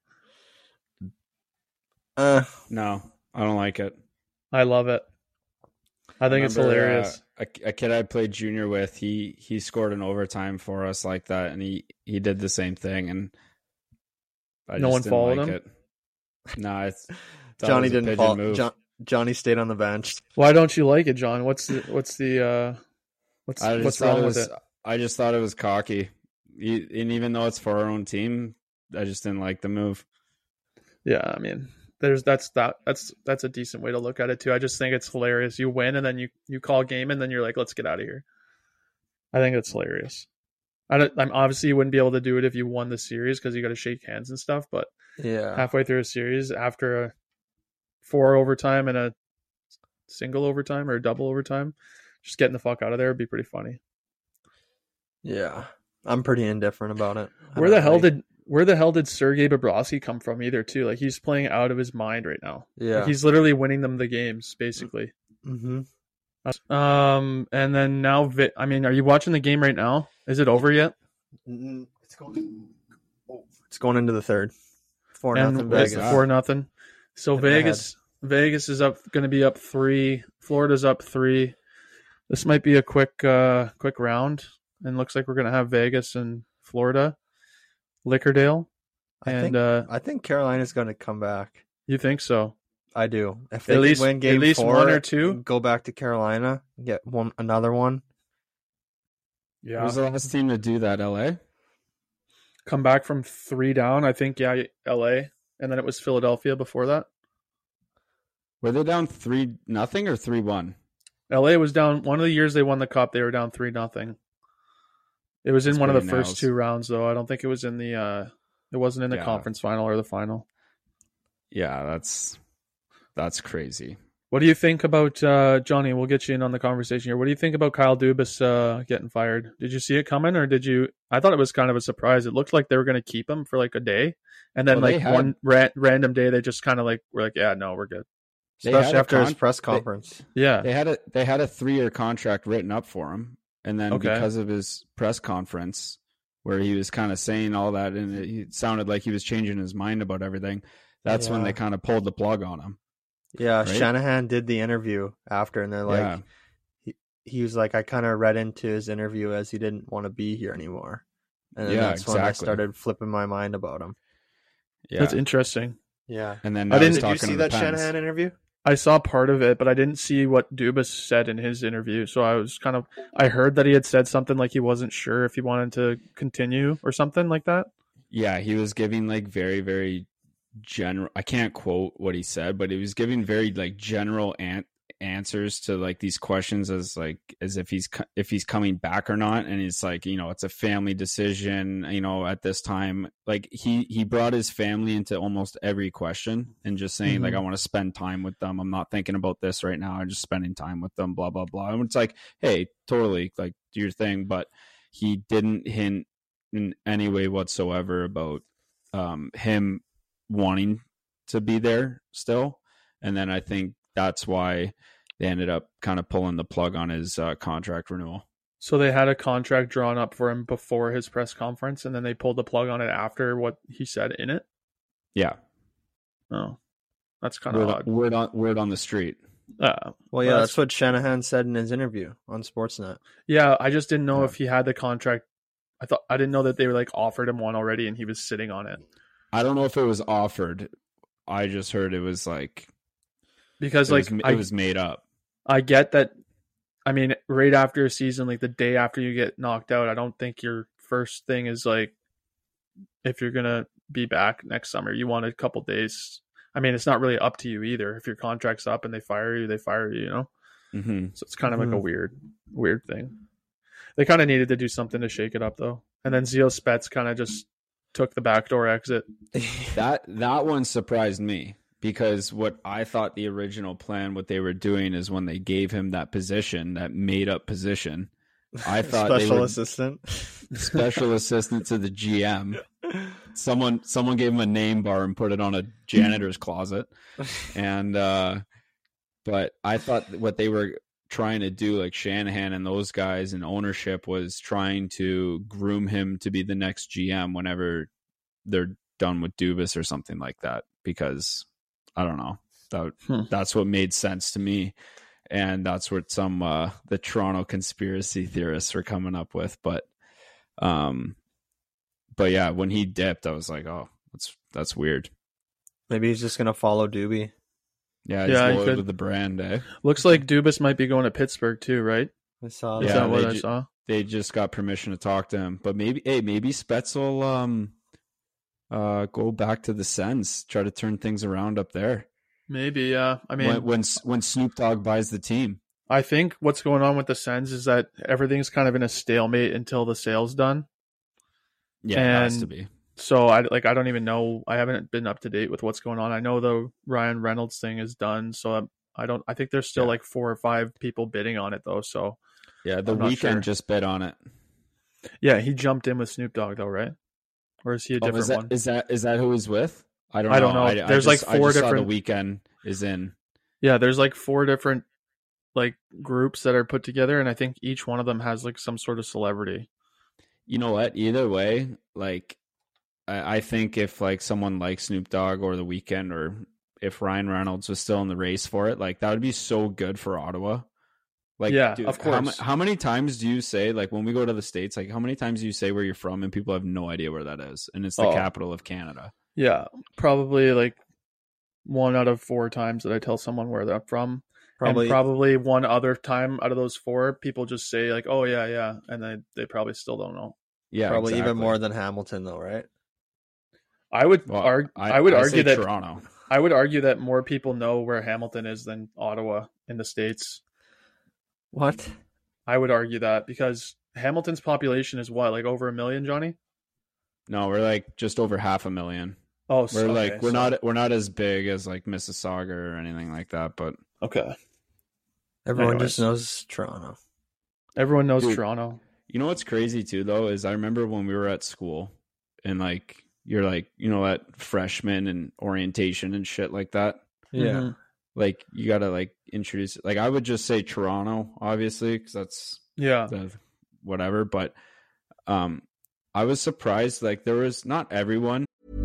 [SPEAKER 3] Uh,
[SPEAKER 4] No, I don't like it.
[SPEAKER 2] I love it. I think it's
[SPEAKER 4] Remember,
[SPEAKER 2] hilarious.
[SPEAKER 4] Uh, a, a kid I played junior with, he he scored an overtime for us like that, and he, he did the same thing, and I
[SPEAKER 2] No
[SPEAKER 4] just
[SPEAKER 2] one
[SPEAKER 4] didn't
[SPEAKER 2] followed
[SPEAKER 4] like
[SPEAKER 2] him?
[SPEAKER 4] it. No, it's
[SPEAKER 3] Johnny
[SPEAKER 4] it was a
[SPEAKER 3] didn't
[SPEAKER 4] pigeon
[SPEAKER 3] fall.
[SPEAKER 4] move.
[SPEAKER 3] John, Johnny stayed on the bench.
[SPEAKER 2] Why don't you like it, John? What's the what's the uh what's
[SPEAKER 4] I just
[SPEAKER 2] what's
[SPEAKER 4] thought
[SPEAKER 2] wrong
[SPEAKER 4] it
[SPEAKER 2] with
[SPEAKER 4] was,
[SPEAKER 2] it?
[SPEAKER 4] I just thought it was cocky, E- and even though it's for our own team, I just didn't like the move.
[SPEAKER 2] Yeah, I mean, there's that's that that's that's a decent way to look at it too. I just think it's hilarious. You win and then you you call game and then you're like, let's get out of here. I think it's hilarious. I don't, I'm obviously you wouldn't be able to do it if you won the series because you got to shake hands and stuff. But
[SPEAKER 3] Yeah,
[SPEAKER 2] halfway through a series, after a four overtime and a single overtime or a double overtime, just getting the fuck out of there would be pretty funny.
[SPEAKER 3] yeah. I'm pretty indifferent about it. I
[SPEAKER 2] Where
[SPEAKER 3] don't
[SPEAKER 2] the hell
[SPEAKER 3] really-
[SPEAKER 2] did where the hell did Sergei Bobrovsky come from either too? Like he's playing out of his mind right now.
[SPEAKER 3] Yeah.
[SPEAKER 2] Like, he's literally winning them the games basically.
[SPEAKER 3] Mm-hmm.
[SPEAKER 2] Um, and then now, Vi- I mean, are you watching the game right now? Is it over yet?
[SPEAKER 3] It's going. Oh, it's going into the third. Four
[SPEAKER 2] And
[SPEAKER 3] nothing
[SPEAKER 2] it's
[SPEAKER 3] Vegas.
[SPEAKER 2] four nothing. So
[SPEAKER 3] In my
[SPEAKER 2] Vegas, Vegas is up, going to be up three. Florida's up three. This might be a quick, uh, quick round, and looks like we're going to have Vegas and Florida, Lickerdale,
[SPEAKER 3] I
[SPEAKER 2] and
[SPEAKER 3] think.
[SPEAKER 2] uh,
[SPEAKER 3] I think Carolina's going to come back.
[SPEAKER 2] you think so?
[SPEAKER 3] I do. If
[SPEAKER 2] At
[SPEAKER 3] they
[SPEAKER 2] least-
[SPEAKER 3] win
[SPEAKER 2] at
[SPEAKER 3] game
[SPEAKER 2] least
[SPEAKER 3] four,
[SPEAKER 2] one or two?
[SPEAKER 3] go back to Carolina, get one another one.
[SPEAKER 2] Yeah.
[SPEAKER 4] Who's the last team to do that? L A.
[SPEAKER 2] Come back from three down. I think yeah, L A, and then it was Philadelphia before that.
[SPEAKER 4] Were they down three nothing or three one?
[SPEAKER 2] L A was down one of the years they won the cup. They were down three nothing. It was in
[SPEAKER 4] That's
[SPEAKER 2] one of the
[SPEAKER 4] pretty
[SPEAKER 2] first
[SPEAKER 4] nails.
[SPEAKER 2] two rounds, though. I don't think it was in the. Uh, it wasn't in the
[SPEAKER 4] Yeah.
[SPEAKER 2] conference final or the final.
[SPEAKER 4] Yeah, that's that's crazy.
[SPEAKER 2] What do you think about uh, Johnny? We'll get you in on the conversation here. What do you think about Kyle Dubas uh, getting fired? Did you see it coming, or did you? I thought it was kind of a surprise. It looked like they were going to keep him for like a day, and then
[SPEAKER 4] Well, they
[SPEAKER 2] like
[SPEAKER 4] had-
[SPEAKER 2] one ra- random day they just kind of like were like, yeah, no, we're good.
[SPEAKER 4] They had
[SPEAKER 3] Especially
[SPEAKER 4] a
[SPEAKER 3] after his
[SPEAKER 4] con-
[SPEAKER 3] press conference.
[SPEAKER 2] Yeah,
[SPEAKER 4] They had a they had a three year contract written up for him, and then
[SPEAKER 2] Okay.
[SPEAKER 4] because of his press conference where he was kind of saying all that, and it, it sounded like he was changing his mind about everything. That's when
[SPEAKER 3] Yeah.
[SPEAKER 4] they kind of pulled the plug on him.
[SPEAKER 3] Yeah,
[SPEAKER 4] Right?
[SPEAKER 3] Shanahan did the interview after, and they're like,
[SPEAKER 4] Yeah.
[SPEAKER 3] he, he was like, I kind of read into his interview as he didn't want to be here anymore. And then
[SPEAKER 4] Yeah,
[SPEAKER 3] that's when I
[SPEAKER 4] exactly.
[SPEAKER 3] started flipping my mind about him.
[SPEAKER 4] Yeah,
[SPEAKER 2] that's interesting.
[SPEAKER 3] Yeah.
[SPEAKER 4] and then
[SPEAKER 2] I
[SPEAKER 4] now
[SPEAKER 2] didn't-
[SPEAKER 4] he's
[SPEAKER 3] Did you
[SPEAKER 4] talking
[SPEAKER 3] see
[SPEAKER 4] to
[SPEAKER 3] that
[SPEAKER 4] the Pens.
[SPEAKER 3] Shanahan interview?
[SPEAKER 2] I saw part of it, but I didn't see what Dubas said in his interview. So I was kind of, I heard that he had said something like he wasn't sure if he wanted to continue or something like that.
[SPEAKER 4] Yeah, he was giving like very, very general. I can't quote what he said, but he was giving very like general an- answers to like these questions as like as if he's co- if he's coming back or not. And he's like, you know, it's a family decision. You know, at this time, like he he brought his family into almost every question and just saying like,
[SPEAKER 2] Mhm.
[SPEAKER 4] I want to spend time with them. I'm not thinking about this right now. I'm just spending time with them. Blah blah blah. And it's like, hey, totally, like do your thing, but he didn't hint in any way whatsoever about um, him wanting to be there still. And then I think that's why they ended up kind of pulling the plug on his uh, contract renewal.
[SPEAKER 2] So they had a contract drawn up for him before his press conference, and then they pulled the plug on it after what he said in it.
[SPEAKER 4] Yeah.
[SPEAKER 2] Oh, that's kind of
[SPEAKER 4] Word,
[SPEAKER 2] odd.
[SPEAKER 4] word, on, word on the street.
[SPEAKER 2] Uh,
[SPEAKER 3] Well, yeah,
[SPEAKER 2] Well,
[SPEAKER 3] that's what Shanahan said in his interview on Sportsnet.
[SPEAKER 2] yeah, I just didn't know
[SPEAKER 4] Yeah.
[SPEAKER 2] if he had the contract I thought I didn't know that they were like offered him one already and he was sitting on it.
[SPEAKER 4] I don't know if it was offered. I just heard it was like
[SPEAKER 2] because
[SPEAKER 4] it
[SPEAKER 2] like
[SPEAKER 4] was,
[SPEAKER 2] I,
[SPEAKER 4] it was made up.
[SPEAKER 2] I get that. I mean, right after a season, like the day after you get knocked out, I don't think your first thing is like if you're gonna be back next summer, you want a couple days. I mean, it's not really up to you either. If your contract's up and they fire you, they fire you. You know,
[SPEAKER 4] mm-hmm.
[SPEAKER 2] So it's kind of
[SPEAKER 3] mm-hmm.
[SPEAKER 2] like a weird, weird thing. They kind of needed to do something to shake it up, though. And then Zio Spets kind of just took the backdoor exit.
[SPEAKER 4] that that one surprised me because what I thought the original plan, what they were doing is when they gave him that position, that made up position, I thought
[SPEAKER 3] special
[SPEAKER 4] they would,
[SPEAKER 3] assistant,
[SPEAKER 4] special assistant to the G M. Someone someone gave him a name bar and put it on a janitor's closet, and uh, but I thought what they were trying to do, like Shanahan and those guys and ownership, was trying to groom him to be the next G M whenever they're done with Dubas or something like that. Because I don't know, that hmm. that's what made sense to me. And that's what some uh, the Toronto conspiracy theorists were coming up with. But, um, but yeah, when he dipped, I was like, oh, that's that's weird.
[SPEAKER 3] Maybe he's just gonna follow Doobie.
[SPEAKER 4] Yeah, he's
[SPEAKER 2] yeah,
[SPEAKER 4] loyal to the brand. Eh?
[SPEAKER 2] Looks like Dubas might be going to Pittsburgh too, right?
[SPEAKER 3] I saw.
[SPEAKER 2] Is
[SPEAKER 3] That.
[SPEAKER 2] that
[SPEAKER 4] Yeah,
[SPEAKER 2] what
[SPEAKER 4] they
[SPEAKER 2] I
[SPEAKER 4] ju-
[SPEAKER 2] saw?
[SPEAKER 4] They just got permission to talk to him. But maybe, hey, maybe Spets will um, uh, go back to the Sens, try to turn things around up there.
[SPEAKER 2] Maybe, yeah. I mean,
[SPEAKER 4] when, when when Snoop Dogg buys the team,
[SPEAKER 2] I think what's going on with the Sens is that everything's kind of in a stalemate until the sale's done.
[SPEAKER 4] Yeah,
[SPEAKER 2] and
[SPEAKER 4] it has to be.
[SPEAKER 2] So I like I don't even know. I haven't been up to date with what's going on. I know the Ryan Reynolds thing is done, so I'm, I don't. I think there's still yeah. like four or five people bidding on it though. So
[SPEAKER 4] yeah, the Weeknd sure. just bid on it.
[SPEAKER 2] Yeah, he jumped in with Snoop Dogg though, right? Or is he a different
[SPEAKER 4] oh, is that,
[SPEAKER 2] one?
[SPEAKER 4] Is that is that who he's with? I don't know.
[SPEAKER 2] I don't know.
[SPEAKER 4] I,
[SPEAKER 2] there's
[SPEAKER 4] I just,
[SPEAKER 2] like four
[SPEAKER 4] I just
[SPEAKER 2] different.
[SPEAKER 4] Saw the Weeknd is in.
[SPEAKER 2] Yeah, there's like four different like groups that are put together, and I think each one of them has like some sort of celebrity.
[SPEAKER 4] You know what? Either way, like I, I think if like someone like Snoop Dogg or the Weeknd, or if Ryan Reynolds was still in the race for it, like that would be so good for Ottawa. Like,
[SPEAKER 2] yeah,
[SPEAKER 4] dude,
[SPEAKER 2] of course.
[SPEAKER 4] How, how many times do you say, like, when we go to the States, like, how many times do you say where you're from and people have no idea where that is? And it's the
[SPEAKER 2] oh.
[SPEAKER 4] capital of Canada.
[SPEAKER 2] Yeah, probably like one out of four times that I tell someone where they're from. Probably, and probably one other time out of those four, people just say like, "Oh yeah, yeah," and they they probably still don't know.
[SPEAKER 4] Yeah,
[SPEAKER 3] probably
[SPEAKER 4] exactly.
[SPEAKER 3] even more than Hamilton, though, right?
[SPEAKER 2] I would
[SPEAKER 4] well,
[SPEAKER 2] argue.
[SPEAKER 4] I,
[SPEAKER 2] I would
[SPEAKER 4] I
[SPEAKER 2] argue that
[SPEAKER 4] Toronto.
[SPEAKER 2] I would argue that more people know where Hamilton is than Ottawa in the States.
[SPEAKER 3] What?
[SPEAKER 2] I would argue that because Hamilton's population is what, like over a million, Johnny?
[SPEAKER 4] No, we're like just over half a million.
[SPEAKER 2] Oh,
[SPEAKER 4] we're
[SPEAKER 2] so,
[SPEAKER 4] like
[SPEAKER 2] okay,
[SPEAKER 4] we're
[SPEAKER 2] so.
[SPEAKER 4] not we're not as big as like Mississauga or anything like that, but
[SPEAKER 2] okay.
[SPEAKER 3] Everyone
[SPEAKER 2] Anyways.
[SPEAKER 3] just knows Toronto.
[SPEAKER 2] Everyone knows
[SPEAKER 4] Dude,
[SPEAKER 2] Toronto.
[SPEAKER 4] You know what's crazy too, though, is I remember when we were at school and like you're like you know at freshman and orientation and shit like that.
[SPEAKER 3] Yeah.
[SPEAKER 2] Mm-hmm.
[SPEAKER 4] Like you gotta like introduce. Like I would just say Toronto, obviously, because that's
[SPEAKER 2] yeah,
[SPEAKER 4] the whatever. But um, I was surprised. Like there was not everyone.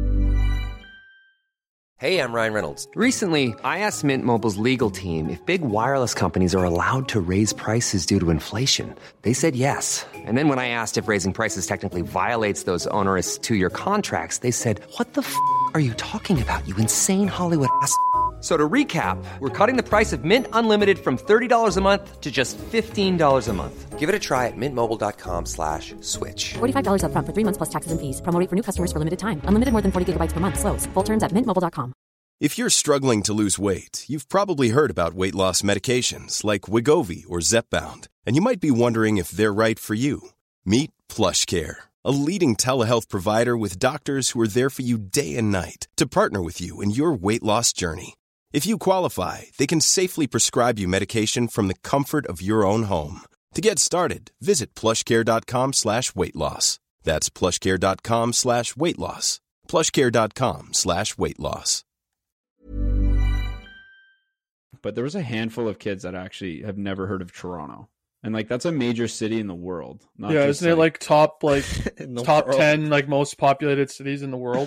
[SPEAKER 5] Hey, I'm Ryan Reynolds. Recently, I asked Mint Mobile's legal team if big wireless companies are allowed to raise prices due to inflation. They said yes. And then when I asked if raising prices technically violates those onerous two-year contracts, they said, "What the f*** are you talking about, you insane Hollywood ass?" So to recap, we're cutting the price of Mint Unlimited from thirty dollars a month to just fifteen dollars a month. Give it a try at mintmobile.com slash switch.
[SPEAKER 6] forty-five dollars up front for three months plus taxes and fees. Promo rate for new customers for limited time. Unlimited more than forty gigabytes per month. Slows full terms at mint mobile dot com.
[SPEAKER 7] If you're struggling to lose weight, you've probably heard about weight loss medications like Wegovy or Zepbound, and you might be wondering if they're right for you. Meet PlushCare, a leading telehealth provider with doctors who are there for you day and night to partner with you in your weight loss journey. If you qualify, they can safely prescribe you medication from the comfort of your own home. To get started, visit plushcare.com slash weight loss. That's plushcare.com slash weight loss. plushcare.com slash weight loss.
[SPEAKER 4] But there was a handful of kids that actually have never heard of Toronto. And like that's a major city in the world. Not
[SPEAKER 2] yeah,
[SPEAKER 4] just
[SPEAKER 2] isn't it like top like top
[SPEAKER 3] world.
[SPEAKER 2] ten like most populated cities in the world?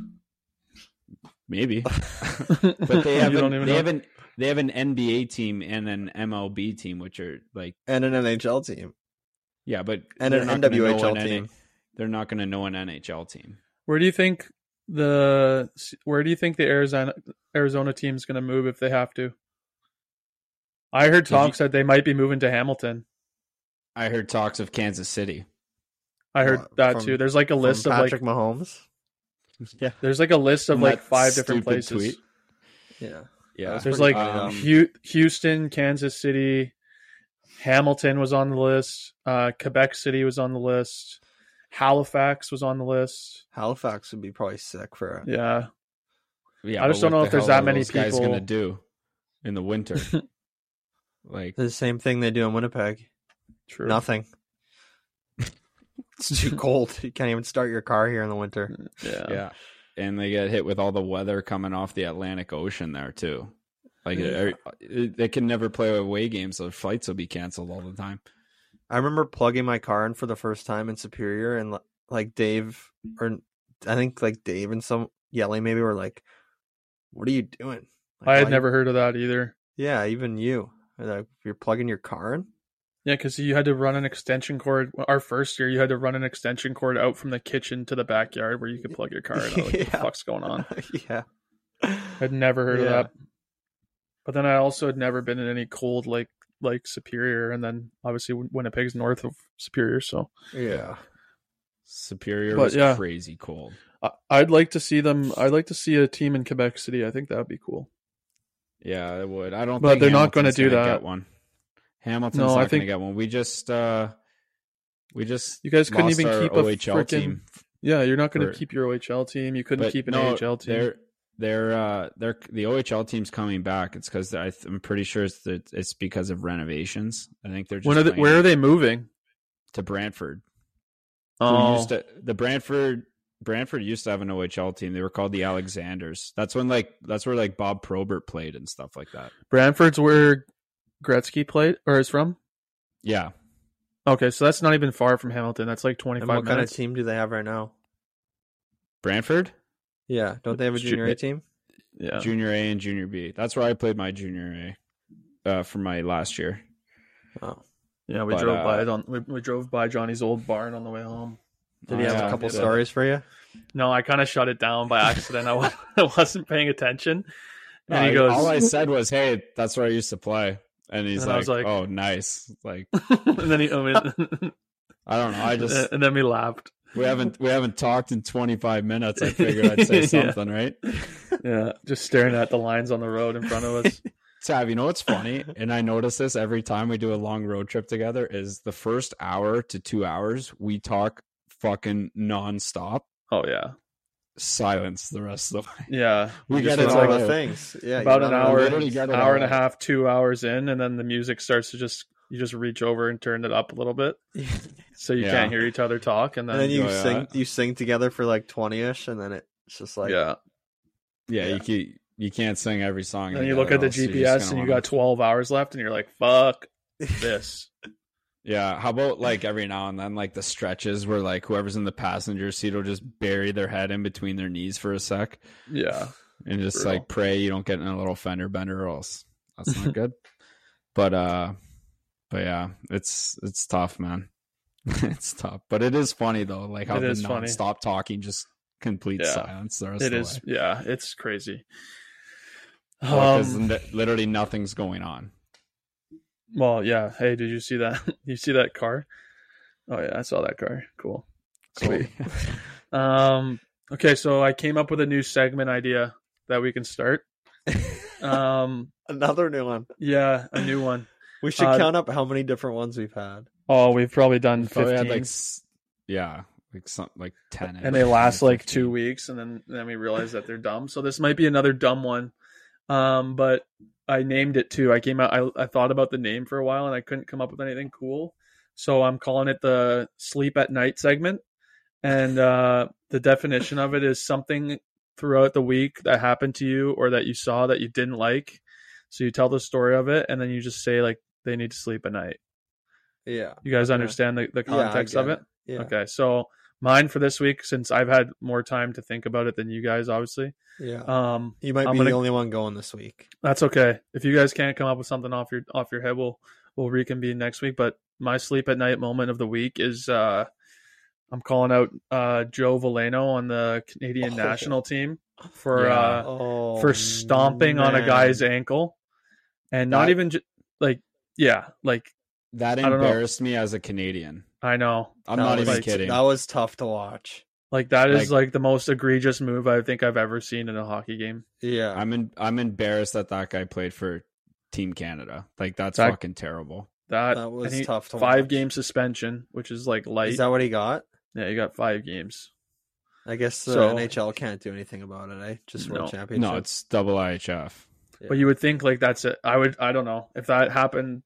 [SPEAKER 4] Maybe. But they have
[SPEAKER 2] You
[SPEAKER 4] an,
[SPEAKER 2] don't even
[SPEAKER 4] they
[SPEAKER 2] know.
[SPEAKER 4] have an they have an N B A team and an M L B team, which are like
[SPEAKER 3] And an N H L team.
[SPEAKER 4] yeah, but
[SPEAKER 3] And
[SPEAKER 4] they're
[SPEAKER 3] an
[SPEAKER 4] not
[SPEAKER 3] N
[SPEAKER 4] gonna
[SPEAKER 3] W H L
[SPEAKER 4] know an
[SPEAKER 3] team.
[SPEAKER 4] N- they're not going to know an N H L team.
[SPEAKER 2] Where do you think the where do you think the Arizona Arizona team's going to move if they have to? I heard talks you, that they might be moving to Hamilton.
[SPEAKER 4] I heard talks of Kansas City.
[SPEAKER 2] I heard
[SPEAKER 3] what,
[SPEAKER 2] that
[SPEAKER 3] from,
[SPEAKER 2] too. There's like a list of
[SPEAKER 3] Patrick
[SPEAKER 2] like
[SPEAKER 3] Mahomes.
[SPEAKER 4] Yeah,
[SPEAKER 2] there's like a list of
[SPEAKER 4] From
[SPEAKER 2] like
[SPEAKER 4] that
[SPEAKER 2] five different
[SPEAKER 4] stupid
[SPEAKER 2] places.
[SPEAKER 3] Yeah.
[SPEAKER 4] Yeah,
[SPEAKER 3] That's
[SPEAKER 2] There's
[SPEAKER 3] pretty
[SPEAKER 2] like
[SPEAKER 3] funny, um,
[SPEAKER 2] Hu- Houston, Kansas City, Hamilton was on the list. Uh, Quebec City was on the list. Halifax was on the list.
[SPEAKER 3] Halifax would be probably sick for it.
[SPEAKER 2] Yeah,
[SPEAKER 4] yeah.
[SPEAKER 2] I just
[SPEAKER 4] but
[SPEAKER 2] don't know
[SPEAKER 4] what
[SPEAKER 2] if
[SPEAKER 4] the
[SPEAKER 2] there's
[SPEAKER 4] hell
[SPEAKER 2] that
[SPEAKER 4] are
[SPEAKER 2] many
[SPEAKER 4] those guys
[SPEAKER 2] people-
[SPEAKER 4] going to do in the winter. Like
[SPEAKER 3] The same thing they do in Winnipeg.
[SPEAKER 2] true.
[SPEAKER 3] Nothing. It's too cold. You can't even start your car here in the winter.
[SPEAKER 2] Yeah.
[SPEAKER 4] yeah, and they get hit with all the weather coming off the Atlantic Ocean there too. Like
[SPEAKER 3] Yeah.
[SPEAKER 4] it, they can never play away games, so flights will be canceled all the time.
[SPEAKER 3] I remember plugging my car in for the first time in Superior, and like Dave, or I think like Dave and some yelling maybe were like, "What are you doing?" Like,
[SPEAKER 2] I had
[SPEAKER 3] why-
[SPEAKER 2] never heard of that either.
[SPEAKER 3] Yeah, even you. Like, you're plugging your car in.
[SPEAKER 2] Yeah, because you had to run an extension cord. Our first year, you had to run an extension cord out from the kitchen to the backyard where you could plug your car in. I was like, what the
[SPEAKER 3] Yeah.
[SPEAKER 2] fuck's going on?
[SPEAKER 3] Yeah.
[SPEAKER 2] I'd never heard
[SPEAKER 3] Yeah.
[SPEAKER 2] of that. But then I also had never been in any cold like like Superior, and then obviously Winnipeg's north of Superior. So
[SPEAKER 3] Yeah.
[SPEAKER 4] Superior
[SPEAKER 2] But,
[SPEAKER 4] was
[SPEAKER 2] yeah.
[SPEAKER 4] crazy cold.
[SPEAKER 2] I, I'd like to see them. I'd like to see a team in Quebec City. I think that would be cool.
[SPEAKER 4] Yeah, it would. I don't.
[SPEAKER 2] But
[SPEAKER 4] think
[SPEAKER 2] they're not gonna
[SPEAKER 4] Hamilton's
[SPEAKER 2] do
[SPEAKER 4] gonna
[SPEAKER 2] that.
[SPEAKER 4] Get one. Hamilton's
[SPEAKER 2] No,
[SPEAKER 4] not
[SPEAKER 2] I
[SPEAKER 4] going to
[SPEAKER 2] think-
[SPEAKER 4] get one. We just, uh, we just,
[SPEAKER 2] You guys couldn't
[SPEAKER 4] lost
[SPEAKER 2] even
[SPEAKER 4] our
[SPEAKER 2] keep a
[SPEAKER 4] O H L
[SPEAKER 2] frickin'
[SPEAKER 4] team.
[SPEAKER 2] Yeah, you're not going to
[SPEAKER 4] for-
[SPEAKER 2] keep your O H L team. You couldn't
[SPEAKER 4] But
[SPEAKER 2] keep an
[SPEAKER 4] no,
[SPEAKER 2] A H L team.
[SPEAKER 4] They're, they're, uh, they're the O H L team's coming back. It's because I'm pretty sure it's that it's because of renovations. I think they're just
[SPEAKER 2] When are they,
[SPEAKER 4] playing
[SPEAKER 2] where are they moving?
[SPEAKER 4] to Brantford. Who
[SPEAKER 2] Oh,
[SPEAKER 4] used to, the Brantford Brantford used to have an O H L team. They were called the Alexanders. That's when like that's where like Bob Probert played and stuff like that.
[SPEAKER 2] Brantford's where Gretzky played or is from.
[SPEAKER 4] Yeah.
[SPEAKER 2] Okay, so that's not even far from Hamilton. That's like
[SPEAKER 3] And
[SPEAKER 2] twenty-five
[SPEAKER 3] what kind of
[SPEAKER 2] minutes.
[SPEAKER 3] team do they have right now?
[SPEAKER 4] Brantford?
[SPEAKER 3] Yeah. Don't they have a
[SPEAKER 2] Ju-
[SPEAKER 3] junior A team?
[SPEAKER 2] Yeah,
[SPEAKER 4] Junior A and Junior B. That's where I played my Junior A uh, for my last year.
[SPEAKER 3] Oh.
[SPEAKER 2] yeah. We
[SPEAKER 4] But,
[SPEAKER 2] drove
[SPEAKER 4] uh,
[SPEAKER 2] by it on. We, we drove by Johnny's old barn on the way home.
[SPEAKER 3] Did he
[SPEAKER 4] Oh,
[SPEAKER 3] have
[SPEAKER 4] yeah.
[SPEAKER 3] a couple
[SPEAKER 2] Yeah.
[SPEAKER 3] stories for you?
[SPEAKER 2] No, I kind of shut it down by accident. I wa- I wasn't paying attention, and
[SPEAKER 4] No,
[SPEAKER 2] he goes.
[SPEAKER 4] all I said was, "Hey, that's where I used to play," and he's
[SPEAKER 2] And I
[SPEAKER 4] like,
[SPEAKER 2] was like-
[SPEAKER 4] "Oh, nice." Like,
[SPEAKER 2] and then he, I mean,
[SPEAKER 4] I don't know. I just
[SPEAKER 2] and then we laughed.
[SPEAKER 4] we haven't we haven't talked in twenty-five minutes. I figured I'd say
[SPEAKER 2] Yeah.
[SPEAKER 4] something, right?
[SPEAKER 2] Yeah, just staring at the lines on the road in front of us.
[SPEAKER 4] Tav, you know what's funny? And I notice this every time we do a long road trip together is the first hour to two hours, we talk fucking nonstop.
[SPEAKER 2] Oh yeah,
[SPEAKER 4] Silence the rest of the way.
[SPEAKER 2] yeah.
[SPEAKER 4] We
[SPEAKER 2] You
[SPEAKER 4] get
[SPEAKER 2] just
[SPEAKER 4] it
[SPEAKER 3] It's
[SPEAKER 2] like
[SPEAKER 3] all
[SPEAKER 4] all
[SPEAKER 3] the
[SPEAKER 4] out.
[SPEAKER 3] things. Yeah.
[SPEAKER 2] about
[SPEAKER 3] you're
[SPEAKER 2] an
[SPEAKER 3] not
[SPEAKER 2] hour,
[SPEAKER 3] allowed-
[SPEAKER 4] literally got it
[SPEAKER 2] hour
[SPEAKER 4] all
[SPEAKER 2] and a
[SPEAKER 4] out.
[SPEAKER 2] half, two hours in, and then the music starts to just you just reach over and turn it up a little bit, so you
[SPEAKER 4] Yeah.
[SPEAKER 2] can't hear each other talk, and then,
[SPEAKER 3] And then you
[SPEAKER 4] Oh, yeah.
[SPEAKER 3] sing you sing together for like twenty-ish, and then it's just like
[SPEAKER 2] yeah.
[SPEAKER 4] Yeah,
[SPEAKER 3] Yeah.
[SPEAKER 4] you can, you can't sing every song.
[SPEAKER 2] And then you look at the G P S and you got twelve hours left, and you're like, "Fuck this."
[SPEAKER 4] Yeah, how about like every now and then, like the stretches where like whoever's in the passenger seat will just bury their head in between their knees for a sec
[SPEAKER 2] Yeah,
[SPEAKER 4] and just
[SPEAKER 2] Brutal.
[SPEAKER 4] like pray you don't get in a little fender bender, or else that's not good. But uh, but yeah, it's it's tough, man. It's tough, but it is funny though, like how
[SPEAKER 2] It
[SPEAKER 4] the
[SPEAKER 2] is funny.
[SPEAKER 4] non-stop talking, just complete
[SPEAKER 2] Yeah.
[SPEAKER 4] silence. The rest
[SPEAKER 2] it
[SPEAKER 4] of
[SPEAKER 2] is.
[SPEAKER 4] the way.
[SPEAKER 2] Yeah, it's crazy.
[SPEAKER 4] Well, 'cause
[SPEAKER 2] Um,
[SPEAKER 4] li- literally nothing's going on.
[SPEAKER 2] well, yeah. Hey, did you see that? You see that car? Oh yeah, I saw that car. Cool. Sweet. Um. Okay, so I came up with a new segment idea that we can start. Um.
[SPEAKER 3] another new one.
[SPEAKER 2] Yeah, a new one.
[SPEAKER 3] We should
[SPEAKER 2] Uh,
[SPEAKER 3] count up how many different ones we've had.
[SPEAKER 2] Oh, we've probably done
[SPEAKER 4] Probably
[SPEAKER 2] fifteen,
[SPEAKER 4] had like s- yeah, like some like ten,
[SPEAKER 2] and they last like two
[SPEAKER 4] fifteen.
[SPEAKER 2] weeks, and then then we realize that they're dumb. So this might be another dumb one. Um, but I named it too. I came out. I I thought about the name for a while, and I couldn't come up with anything cool. So I'm calling it the Sleep at Night segment. And uh, the definition of it is something throughout the week that happened to you or that you saw that you didn't like. So you tell the story of it, and then you just say like they need to sleep at night.
[SPEAKER 3] Yeah.
[SPEAKER 2] You guys
[SPEAKER 3] Okay.
[SPEAKER 2] understand the, the
[SPEAKER 3] Yeah, I
[SPEAKER 2] context
[SPEAKER 3] get
[SPEAKER 2] of it?
[SPEAKER 3] it. Yeah.
[SPEAKER 2] Okay, so mine for this week, since I've had more time to think about it than you guys, obviously.
[SPEAKER 3] Yeah.
[SPEAKER 2] Um,
[SPEAKER 3] You might
[SPEAKER 2] I'm
[SPEAKER 3] be
[SPEAKER 2] gonna-
[SPEAKER 3] the only one going this week.
[SPEAKER 2] that's okay. If you guys can't come up with something off your off your head, we'll we'll reconvene next week. But my sleep at night moment of the week is uh, I'm calling out uh, Joe Veleno on the Canadian
[SPEAKER 3] Oh.
[SPEAKER 2] national team for
[SPEAKER 4] Yeah.
[SPEAKER 2] uh,
[SPEAKER 3] Oh,
[SPEAKER 2] for stomping on a
[SPEAKER 3] man.
[SPEAKER 2] guy's ankle, and not
[SPEAKER 4] That-
[SPEAKER 2] even ju- like yeah, like
[SPEAKER 4] That
[SPEAKER 2] I don't know.
[SPEAKER 4] embarrassed me as a Canadian.
[SPEAKER 2] I know,
[SPEAKER 4] I'm
[SPEAKER 3] That
[SPEAKER 4] not
[SPEAKER 3] was-
[SPEAKER 4] even kidding.
[SPEAKER 3] That was tough to watch.
[SPEAKER 2] like that is
[SPEAKER 4] Like-
[SPEAKER 2] like the most egregious move I think I've ever seen in a hockey game.
[SPEAKER 3] Yeah.
[SPEAKER 4] I'm in, I'm embarrassed that that guy played for Team Canada. Like that's
[SPEAKER 2] That-
[SPEAKER 4] fucking terrible.
[SPEAKER 2] That,
[SPEAKER 3] That was
[SPEAKER 2] and he-
[SPEAKER 3] tough to
[SPEAKER 2] five
[SPEAKER 3] watch.
[SPEAKER 2] game suspension, which is like light.
[SPEAKER 3] Is that what he got?
[SPEAKER 2] Yeah, you got five games.
[SPEAKER 3] I guess the
[SPEAKER 2] So-
[SPEAKER 3] N H L can't do anything about it, eh? Just World
[SPEAKER 2] No.
[SPEAKER 3] Championship.
[SPEAKER 4] No, it's double I H F.
[SPEAKER 3] Yeah.
[SPEAKER 2] But you would think like that's it. I would. I don't know if that happened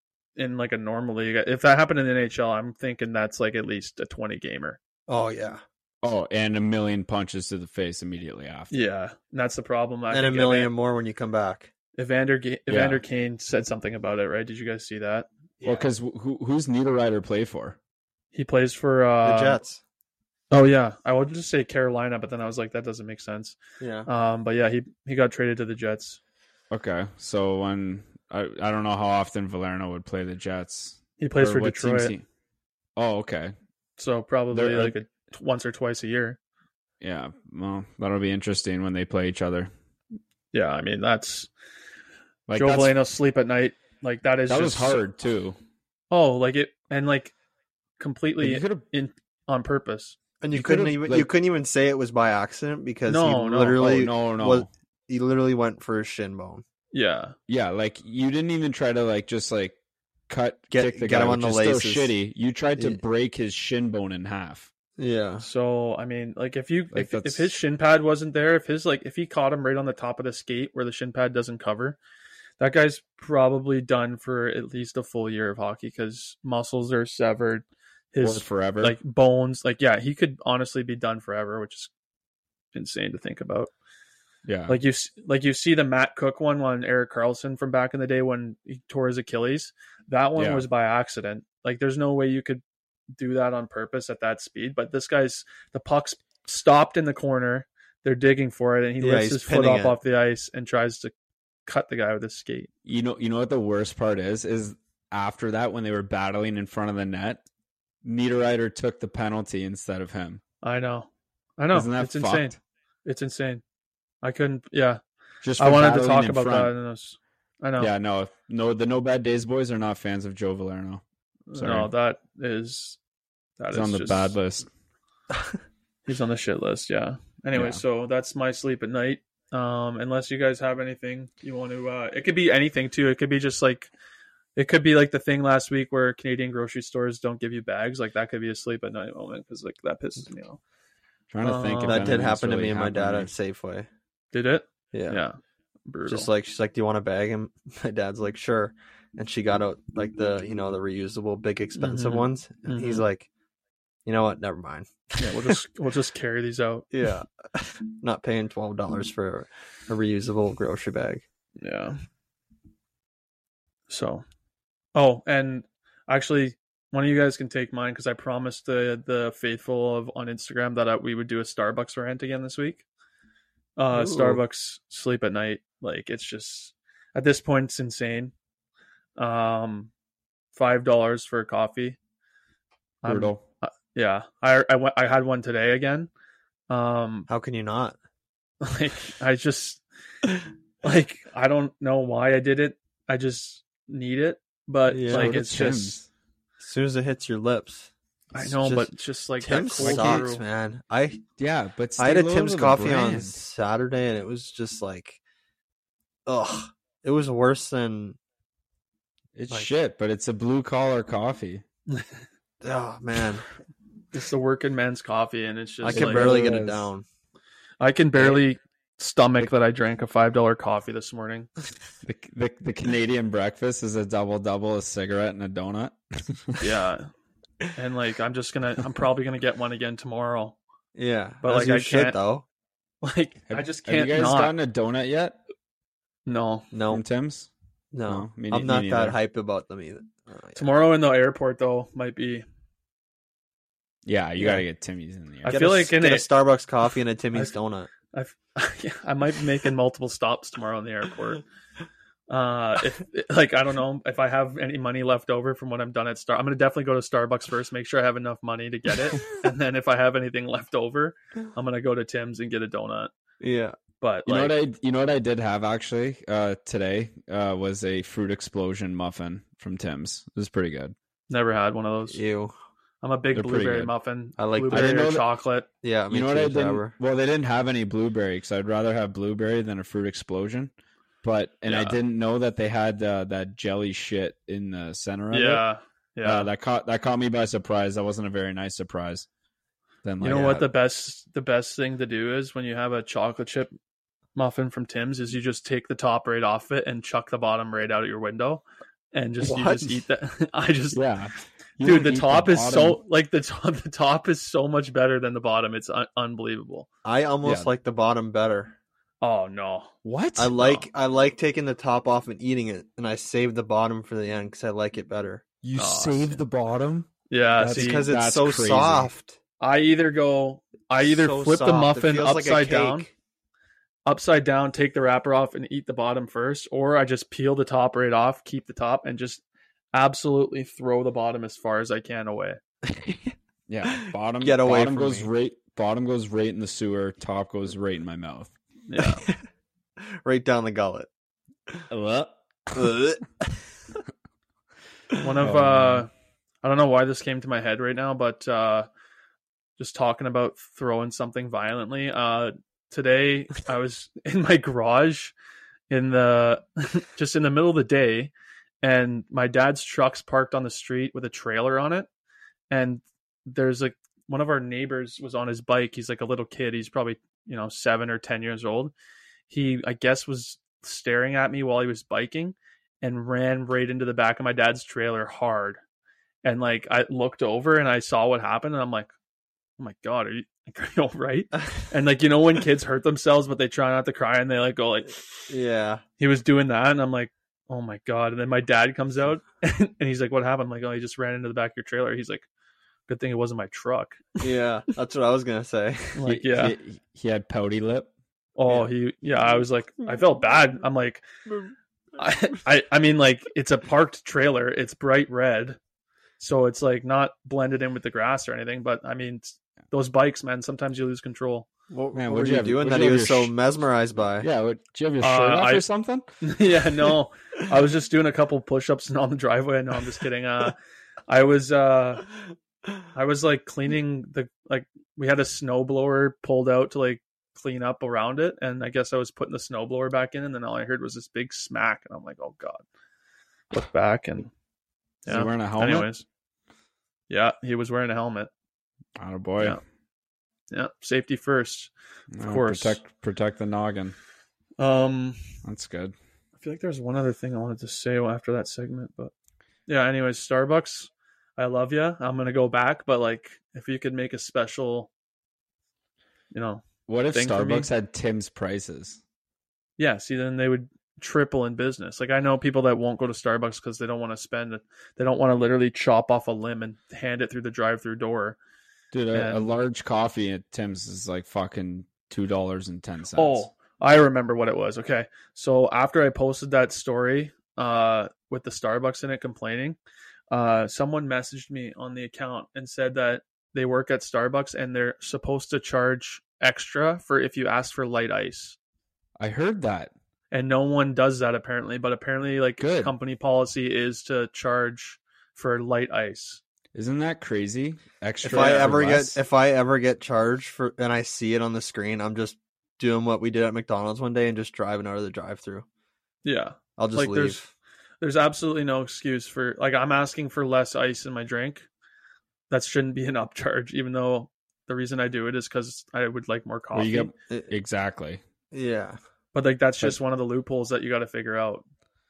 [SPEAKER 2] in like a normal league. If that happened in the N H L, I'm thinking that's like at least a twenty gamer.
[SPEAKER 3] Oh yeah,
[SPEAKER 4] Oh, and a million punches to the face immediately after.
[SPEAKER 2] Yeah, and that's the problem. I
[SPEAKER 3] and a
[SPEAKER 2] think
[SPEAKER 3] million
[SPEAKER 2] Evan-
[SPEAKER 3] more when you come back.
[SPEAKER 2] Evander Ga-
[SPEAKER 4] Yeah.
[SPEAKER 2] Evander Kane said something about it, right? Did you guys see that?
[SPEAKER 4] Well, because who, who's Niederreiter play for?
[SPEAKER 2] He plays for uh,
[SPEAKER 3] The Jets.
[SPEAKER 2] Oh yeah, I would just say Carolina, but then I was like, that doesn't make sense.
[SPEAKER 3] Yeah.
[SPEAKER 2] Um, but yeah, he he got traded to the Jets.
[SPEAKER 4] Okay, so when I I don't know how often Valerno would play the Jets.
[SPEAKER 2] He plays
[SPEAKER 4] Or
[SPEAKER 2] for
[SPEAKER 4] what teams
[SPEAKER 2] Detroit,
[SPEAKER 4] he- Oh, okay.
[SPEAKER 2] so probably
[SPEAKER 4] They're-
[SPEAKER 2] like a, once or twice a year.
[SPEAKER 4] Yeah, well, that'll be interesting when they play each other.
[SPEAKER 2] Yeah, I mean that's
[SPEAKER 4] Like
[SPEAKER 2] Joe
[SPEAKER 4] that's,
[SPEAKER 2] Veleno sleep at night. Like that is
[SPEAKER 4] that was
[SPEAKER 2] just so-
[SPEAKER 4] hard too.
[SPEAKER 2] Oh, like it and like
[SPEAKER 4] Like,
[SPEAKER 2] completely
[SPEAKER 4] you could have
[SPEAKER 2] in on purpose.
[SPEAKER 3] And you,
[SPEAKER 4] You
[SPEAKER 3] couldn't
[SPEAKER 4] could've,
[SPEAKER 3] even
[SPEAKER 4] like-
[SPEAKER 3] you couldn't even say it was by accident because
[SPEAKER 2] No,
[SPEAKER 3] he
[SPEAKER 2] no.
[SPEAKER 3] literally
[SPEAKER 4] oh, no, no.
[SPEAKER 3] was he literally went for his shin bone.
[SPEAKER 2] Yeah,
[SPEAKER 4] Yeah, like you didn't even try to like just like cut
[SPEAKER 3] Get-
[SPEAKER 4] kick the
[SPEAKER 3] get
[SPEAKER 4] guy,
[SPEAKER 3] him on
[SPEAKER 4] which
[SPEAKER 3] the
[SPEAKER 4] is
[SPEAKER 3] laces.
[SPEAKER 4] still shitty. You tried to
[SPEAKER 3] Yeah.
[SPEAKER 4] break his shin bone in half.
[SPEAKER 3] Yeah.
[SPEAKER 2] so I mean, like if you
[SPEAKER 4] Like,
[SPEAKER 2] if,
[SPEAKER 4] that's-
[SPEAKER 2] if his shin pad wasn't there, if his like if he caught him right on the top of the skate where the shin pad doesn't cover, that guy's probably done for at least a full year of hockey because muscles are severed.
[SPEAKER 4] Or
[SPEAKER 2] His
[SPEAKER 4] forever.
[SPEAKER 2] like bones, like yeah, he could honestly be done forever, which is insane to think about.
[SPEAKER 4] yeah.
[SPEAKER 2] Like you, s- like you see the Matt Cook one on Eric Carlson from back in the day when he tore his Achilles. That one
[SPEAKER 4] Yeah.
[SPEAKER 2] was by accident. Like there's no way you could do that on purpose at that speed. But this guy's the puck's stopped in the corner. They're digging for it, and he
[SPEAKER 3] Yeah,
[SPEAKER 2] lifts
[SPEAKER 3] he's
[SPEAKER 2] his foot
[SPEAKER 3] pinning
[SPEAKER 2] up
[SPEAKER 3] it.
[SPEAKER 2] off the ice and tries to cut the guy with his skate.
[SPEAKER 4] You know, you know what the worst part is? Is after that when they were battling in front of the net, Niederreiter took the penalty instead of him.
[SPEAKER 2] I know, I know.
[SPEAKER 4] Isn't that
[SPEAKER 2] It's insane.
[SPEAKER 4] fucked?
[SPEAKER 2] It's insane. I couldn't. Yeah,
[SPEAKER 4] Just
[SPEAKER 2] I
[SPEAKER 4] for
[SPEAKER 2] wanted to
[SPEAKER 4] battling
[SPEAKER 2] talk
[SPEAKER 4] in
[SPEAKER 2] about
[SPEAKER 4] front.
[SPEAKER 2] that. And it was, I know.
[SPEAKER 4] Yeah, no, no, the No Bad Days boys are not fans of Joe Valerno. Sorry.
[SPEAKER 2] No, that is that
[SPEAKER 4] He's
[SPEAKER 2] is
[SPEAKER 4] on the
[SPEAKER 2] just,
[SPEAKER 4] bad list.
[SPEAKER 2] He's on the shit list, yeah. Anyway,
[SPEAKER 4] Yeah.
[SPEAKER 2] so that's my sleep at night. Um, unless you guys have anything you want to, uh, it could be anything too. It could be just like, it could be like the thing last week where Canadian grocery stores don't give you bags. Like that could be a sleep at night moment because like that pisses me off.
[SPEAKER 4] Trying to think.
[SPEAKER 2] Uh,
[SPEAKER 4] if
[SPEAKER 3] That did
[SPEAKER 4] anything's
[SPEAKER 3] happen to
[SPEAKER 4] really
[SPEAKER 3] me and my
[SPEAKER 4] happened
[SPEAKER 3] dad
[SPEAKER 4] to
[SPEAKER 3] at
[SPEAKER 4] me.
[SPEAKER 3] Safeway.
[SPEAKER 2] Did it?
[SPEAKER 3] Yeah.
[SPEAKER 2] Yeah. Brutal.
[SPEAKER 3] Just like she's like, "Do you want a bag?" And my dad's like, "Sure." And she got out like the you know the reusable big expensive
[SPEAKER 2] Mhm.
[SPEAKER 3] ones. And he's
[SPEAKER 2] Mhm.
[SPEAKER 3] like, "You know what? Never mind."
[SPEAKER 2] yeah, we'll just we'll just carry these out.
[SPEAKER 3] Yeah, not paying twelve dollars for a reusable grocery bag.
[SPEAKER 2] Yeah. So, oh, and actually, one of you guys can take mine because I promised the the faithful of on Instagram that I, we would do a Starbucks rant again this week. Uh,
[SPEAKER 3] Ooh.
[SPEAKER 2] Starbucks sleep at night, like it's just at this point it's insane. Um, five dollars for a coffee. I'm-
[SPEAKER 4] Brutal.
[SPEAKER 2] yeah, I I went I had one today again. Um,
[SPEAKER 3] How can you not?
[SPEAKER 2] like I just like I don't know why I did it. I just need it, but
[SPEAKER 3] Yeah.
[SPEAKER 2] like
[SPEAKER 4] So did
[SPEAKER 2] it's just
[SPEAKER 4] Tim's.
[SPEAKER 3] As soon as it hits your lips,
[SPEAKER 2] I
[SPEAKER 3] it's
[SPEAKER 2] know,
[SPEAKER 3] just-
[SPEAKER 2] but it's just like
[SPEAKER 3] Tim
[SPEAKER 2] that cold
[SPEAKER 3] sucks,
[SPEAKER 2] brew.
[SPEAKER 3] man. I
[SPEAKER 4] Yeah, but
[SPEAKER 3] I had
[SPEAKER 4] stay
[SPEAKER 3] a
[SPEAKER 4] loyal
[SPEAKER 3] Tim's
[SPEAKER 4] to the
[SPEAKER 3] coffee on
[SPEAKER 4] brand.
[SPEAKER 3] Saturday, and it was just like, ugh, it was worse than.
[SPEAKER 4] It's
[SPEAKER 3] like-
[SPEAKER 4] shit, but it's a blue collar coffee.
[SPEAKER 3] Oh man,
[SPEAKER 2] It's the working man's coffee, and it's just
[SPEAKER 3] I can
[SPEAKER 2] like,
[SPEAKER 3] barely get it
[SPEAKER 4] is.
[SPEAKER 3] down.
[SPEAKER 2] I can barely stomach that I drank a five dollar coffee this morning.
[SPEAKER 4] The, the the Canadian breakfast is a double double, a cigarette, and a donut.
[SPEAKER 2] Yeah, and like I'm just gonna, I'm probably gonna get one again tomorrow.
[SPEAKER 3] Yeah,
[SPEAKER 2] But,
[SPEAKER 3] that's
[SPEAKER 2] like,
[SPEAKER 3] your
[SPEAKER 2] I
[SPEAKER 3] shit
[SPEAKER 2] can't-
[SPEAKER 3] though.
[SPEAKER 2] Like
[SPEAKER 4] Have,
[SPEAKER 2] I just
[SPEAKER 4] have
[SPEAKER 2] can't
[SPEAKER 4] you guys
[SPEAKER 2] not.
[SPEAKER 4] gotten a donut yet
[SPEAKER 2] No,
[SPEAKER 3] No,
[SPEAKER 4] from Tim's?
[SPEAKER 3] no,
[SPEAKER 4] No, me
[SPEAKER 3] I'm
[SPEAKER 4] ne-
[SPEAKER 3] not
[SPEAKER 4] me
[SPEAKER 3] that
[SPEAKER 4] neither.
[SPEAKER 3] hyped about them either. Oh, yeah.
[SPEAKER 2] tomorrow in the airport though might be.
[SPEAKER 4] Yeah, you
[SPEAKER 3] Yeah.
[SPEAKER 4] gotta get Timmy's in the
[SPEAKER 2] I
[SPEAKER 4] air.
[SPEAKER 3] Get
[SPEAKER 2] feel
[SPEAKER 3] a,
[SPEAKER 2] like in
[SPEAKER 3] get a
[SPEAKER 2] it-
[SPEAKER 3] Starbucks coffee and a Timmy's
[SPEAKER 2] I-
[SPEAKER 3] donut.
[SPEAKER 2] I, yeah, I might be making multiple stops tomorrow in the airport. Uh, if like I don't know if I have any money left over from when I'm done at Star, I'm gonna definitely go to Starbucks first, make sure I have enough money to get it, and then if I have anything left over, I'm gonna go to Tim's and get a donut.
[SPEAKER 3] Yeah.
[SPEAKER 2] But
[SPEAKER 4] You
[SPEAKER 2] like,
[SPEAKER 4] know what I you know what I did have actually uh, today uh, was a fruit explosion muffin from Tim's. It was pretty good.
[SPEAKER 2] never had one of those.
[SPEAKER 3] Ew.
[SPEAKER 2] I'm a big
[SPEAKER 4] They're pretty
[SPEAKER 2] blueberry
[SPEAKER 4] good.
[SPEAKER 2] muffin.
[SPEAKER 3] I like- I
[SPEAKER 2] blueberry
[SPEAKER 4] didn't know
[SPEAKER 2] or
[SPEAKER 4] that-
[SPEAKER 2] chocolate.
[SPEAKER 3] Yeah. Me
[SPEAKER 4] You know
[SPEAKER 3] too,
[SPEAKER 4] what I didn't?
[SPEAKER 3] Jabber.
[SPEAKER 4] Well, they didn't have any blueberry because I'd rather have blueberry than a fruit explosion. But and I
[SPEAKER 2] Yeah.
[SPEAKER 4] didn't know that they had uh, that jelly shit in the center of it.
[SPEAKER 2] Yeah, yeah.
[SPEAKER 4] Uh, that caught that caught me by surprise. That wasn't a very nice surprise. Then like,
[SPEAKER 2] You know
[SPEAKER 4] yeah.
[SPEAKER 2] what the best the best thing to do is when you have a chocolate chip muffin from Tim's is you just take the top right off it and chuck the bottom right out of your window and just you
[SPEAKER 3] What?
[SPEAKER 2] just eat that. I just
[SPEAKER 4] Yeah, You
[SPEAKER 2] dude,
[SPEAKER 4] don't
[SPEAKER 2] the
[SPEAKER 4] eat
[SPEAKER 2] top is
[SPEAKER 4] bottom.
[SPEAKER 2] so like the top the top is so much better than the bottom. It's un- unbelievable.
[SPEAKER 3] I almost
[SPEAKER 4] Yeah.
[SPEAKER 3] like the bottom better.
[SPEAKER 2] Oh no.
[SPEAKER 4] What?
[SPEAKER 3] I like I like taking the top off and eating it, and I save the bottom for the end because I like it better.
[SPEAKER 4] you
[SPEAKER 2] Oh,
[SPEAKER 4] save the bottom.
[SPEAKER 2] Yeah,
[SPEAKER 4] That's
[SPEAKER 2] see,
[SPEAKER 3] Because it's
[SPEAKER 4] that's
[SPEAKER 3] so
[SPEAKER 4] crazy.
[SPEAKER 3] soft.
[SPEAKER 2] I either go I either
[SPEAKER 3] So
[SPEAKER 2] flip the
[SPEAKER 3] soft. It
[SPEAKER 2] muffin
[SPEAKER 3] feels like a
[SPEAKER 2] upside down.
[SPEAKER 3] cake.
[SPEAKER 2] upside down, take the wrapper off and eat the bottom first, or I just peel the top right off, keep the top, and just absolutely throw the bottom as far as I can away.
[SPEAKER 4] Yeah, bottom.
[SPEAKER 3] Get away
[SPEAKER 4] bottom
[SPEAKER 3] from
[SPEAKER 4] goes
[SPEAKER 3] me.
[SPEAKER 4] right. Bottom goes right in the sewer. Top goes right in my mouth.
[SPEAKER 2] Yeah.
[SPEAKER 3] Right down the gullet.
[SPEAKER 4] What?
[SPEAKER 3] Ugh.
[SPEAKER 2] One of
[SPEAKER 4] Oh,
[SPEAKER 2] uh
[SPEAKER 4] man.
[SPEAKER 2] I don't know why this came to my head right now, but uh just talking about throwing something violently. Uh today I was in my garage in the just in the middle of the day, and my dad's truck's parked on the street with a trailer on it, and there's like one of our neighbors was on his bike. He's like a little kid. He's probably, you know, seven or ten years old. He, I guess, was staring at me while he was biking and ran right into the back of my dad's trailer hard. And like, I looked over and I saw what happened, and I'm like, oh my God, are you, are you all right? And like, you know, when kids hurt themselves, but they try not to cry and they like go like,
[SPEAKER 3] Yeah.
[SPEAKER 2] he was doing that. And I'm like, oh my God. And then my dad comes out and he's like, what happened? I'm like, oh, he just ran into the back of your trailer. He's like, good thing it wasn't my truck.
[SPEAKER 3] Yeah. That's what I was gonna say.
[SPEAKER 2] I'm like,
[SPEAKER 4] He-
[SPEAKER 2] yeah.
[SPEAKER 4] He, he had pouty lip.
[SPEAKER 2] Oh, he, yeah, I was like, I felt bad. I'm like, I, I, I mean, like, it's a parked trailer. It's bright red. So it's like not blended in with the grass or anything. But I mean, those bikes, man, sometimes you lose control.
[SPEAKER 3] What,
[SPEAKER 4] Man,
[SPEAKER 3] what
[SPEAKER 4] what'd
[SPEAKER 3] were
[SPEAKER 4] you
[SPEAKER 3] you
[SPEAKER 4] have-
[SPEAKER 3] doing
[SPEAKER 4] what'd
[SPEAKER 3] that
[SPEAKER 4] you
[SPEAKER 3] he
[SPEAKER 4] have
[SPEAKER 3] was
[SPEAKER 4] your
[SPEAKER 3] so
[SPEAKER 4] sh-
[SPEAKER 3] mesmerized by?
[SPEAKER 4] Yeah. What, do you have your
[SPEAKER 2] Uh,
[SPEAKER 4] shirt off
[SPEAKER 2] I-
[SPEAKER 4] or something?
[SPEAKER 2] Yeah, no, I was just doing a couple push-ups on the driveway. No, I'm just kidding. Uh, I was, uh, I was like cleaning the, like we had a snowblower pulled out to like clean up around it. And I guess I was putting the snowblower back in, and then all I heard was this big smack. And I'm like, oh God, look back. And
[SPEAKER 4] Is he wearing a helmet?
[SPEAKER 2] anyways, yeah, he was wearing a helmet.
[SPEAKER 4] Oh boy.
[SPEAKER 2] Yeah. Yeah. Safety first.
[SPEAKER 4] No,
[SPEAKER 2] course.
[SPEAKER 4] Protect protect the noggin.
[SPEAKER 2] Um,
[SPEAKER 4] That's good.
[SPEAKER 2] I feel like there's one other thing I wanted to say after that segment, but yeah, anyways, Starbucks, I love you. I'm going to go back, but like, if you could make a special, you know,
[SPEAKER 4] What if
[SPEAKER 2] thing for me.
[SPEAKER 4] Starbucks had Tim's prices?
[SPEAKER 2] yeah, see, then they would triple in business. Like, I know people that won't go to Starbucks because they don't want to spend it. They don't want to literally chop off a limb and hand it through the drive-through door.
[SPEAKER 4] Dude, a, a
[SPEAKER 2] And-
[SPEAKER 4] large coffee at Tim's is like fucking two dollars and ten cents.
[SPEAKER 2] Oh, I remember what it was. Okay. So after I posted that story uh, with the Starbucks in it complaining, uh, someone messaged me on the account and said that they work at Starbucks and they're supposed to charge extra for if you ask for light ice.
[SPEAKER 4] I heard that.
[SPEAKER 2] And no one does that apparently, but apparently like
[SPEAKER 4] Good.
[SPEAKER 2] company policy is to charge for light ice.
[SPEAKER 4] Isn't that crazy? Extra.
[SPEAKER 3] If I
[SPEAKER 4] for
[SPEAKER 3] ever
[SPEAKER 4] less?
[SPEAKER 3] get if I ever get charged for and I see it on the screen, I'm just doing what we did at McDonald's one day and just driving out of the drive-through.
[SPEAKER 2] Yeah.
[SPEAKER 3] I'll just
[SPEAKER 2] Like
[SPEAKER 3] leave.
[SPEAKER 2] there's there's absolutely no excuse for like I'm asking for less ice in my drink. That shouldn't be an upcharge, even though the reason I do it is because I would like more
[SPEAKER 4] Well,
[SPEAKER 2] coffee.
[SPEAKER 4] you
[SPEAKER 3] It-
[SPEAKER 4] get exactly.
[SPEAKER 3] yeah,
[SPEAKER 2] But like that's
[SPEAKER 4] But-
[SPEAKER 2] just one of the loopholes that you got to figure out.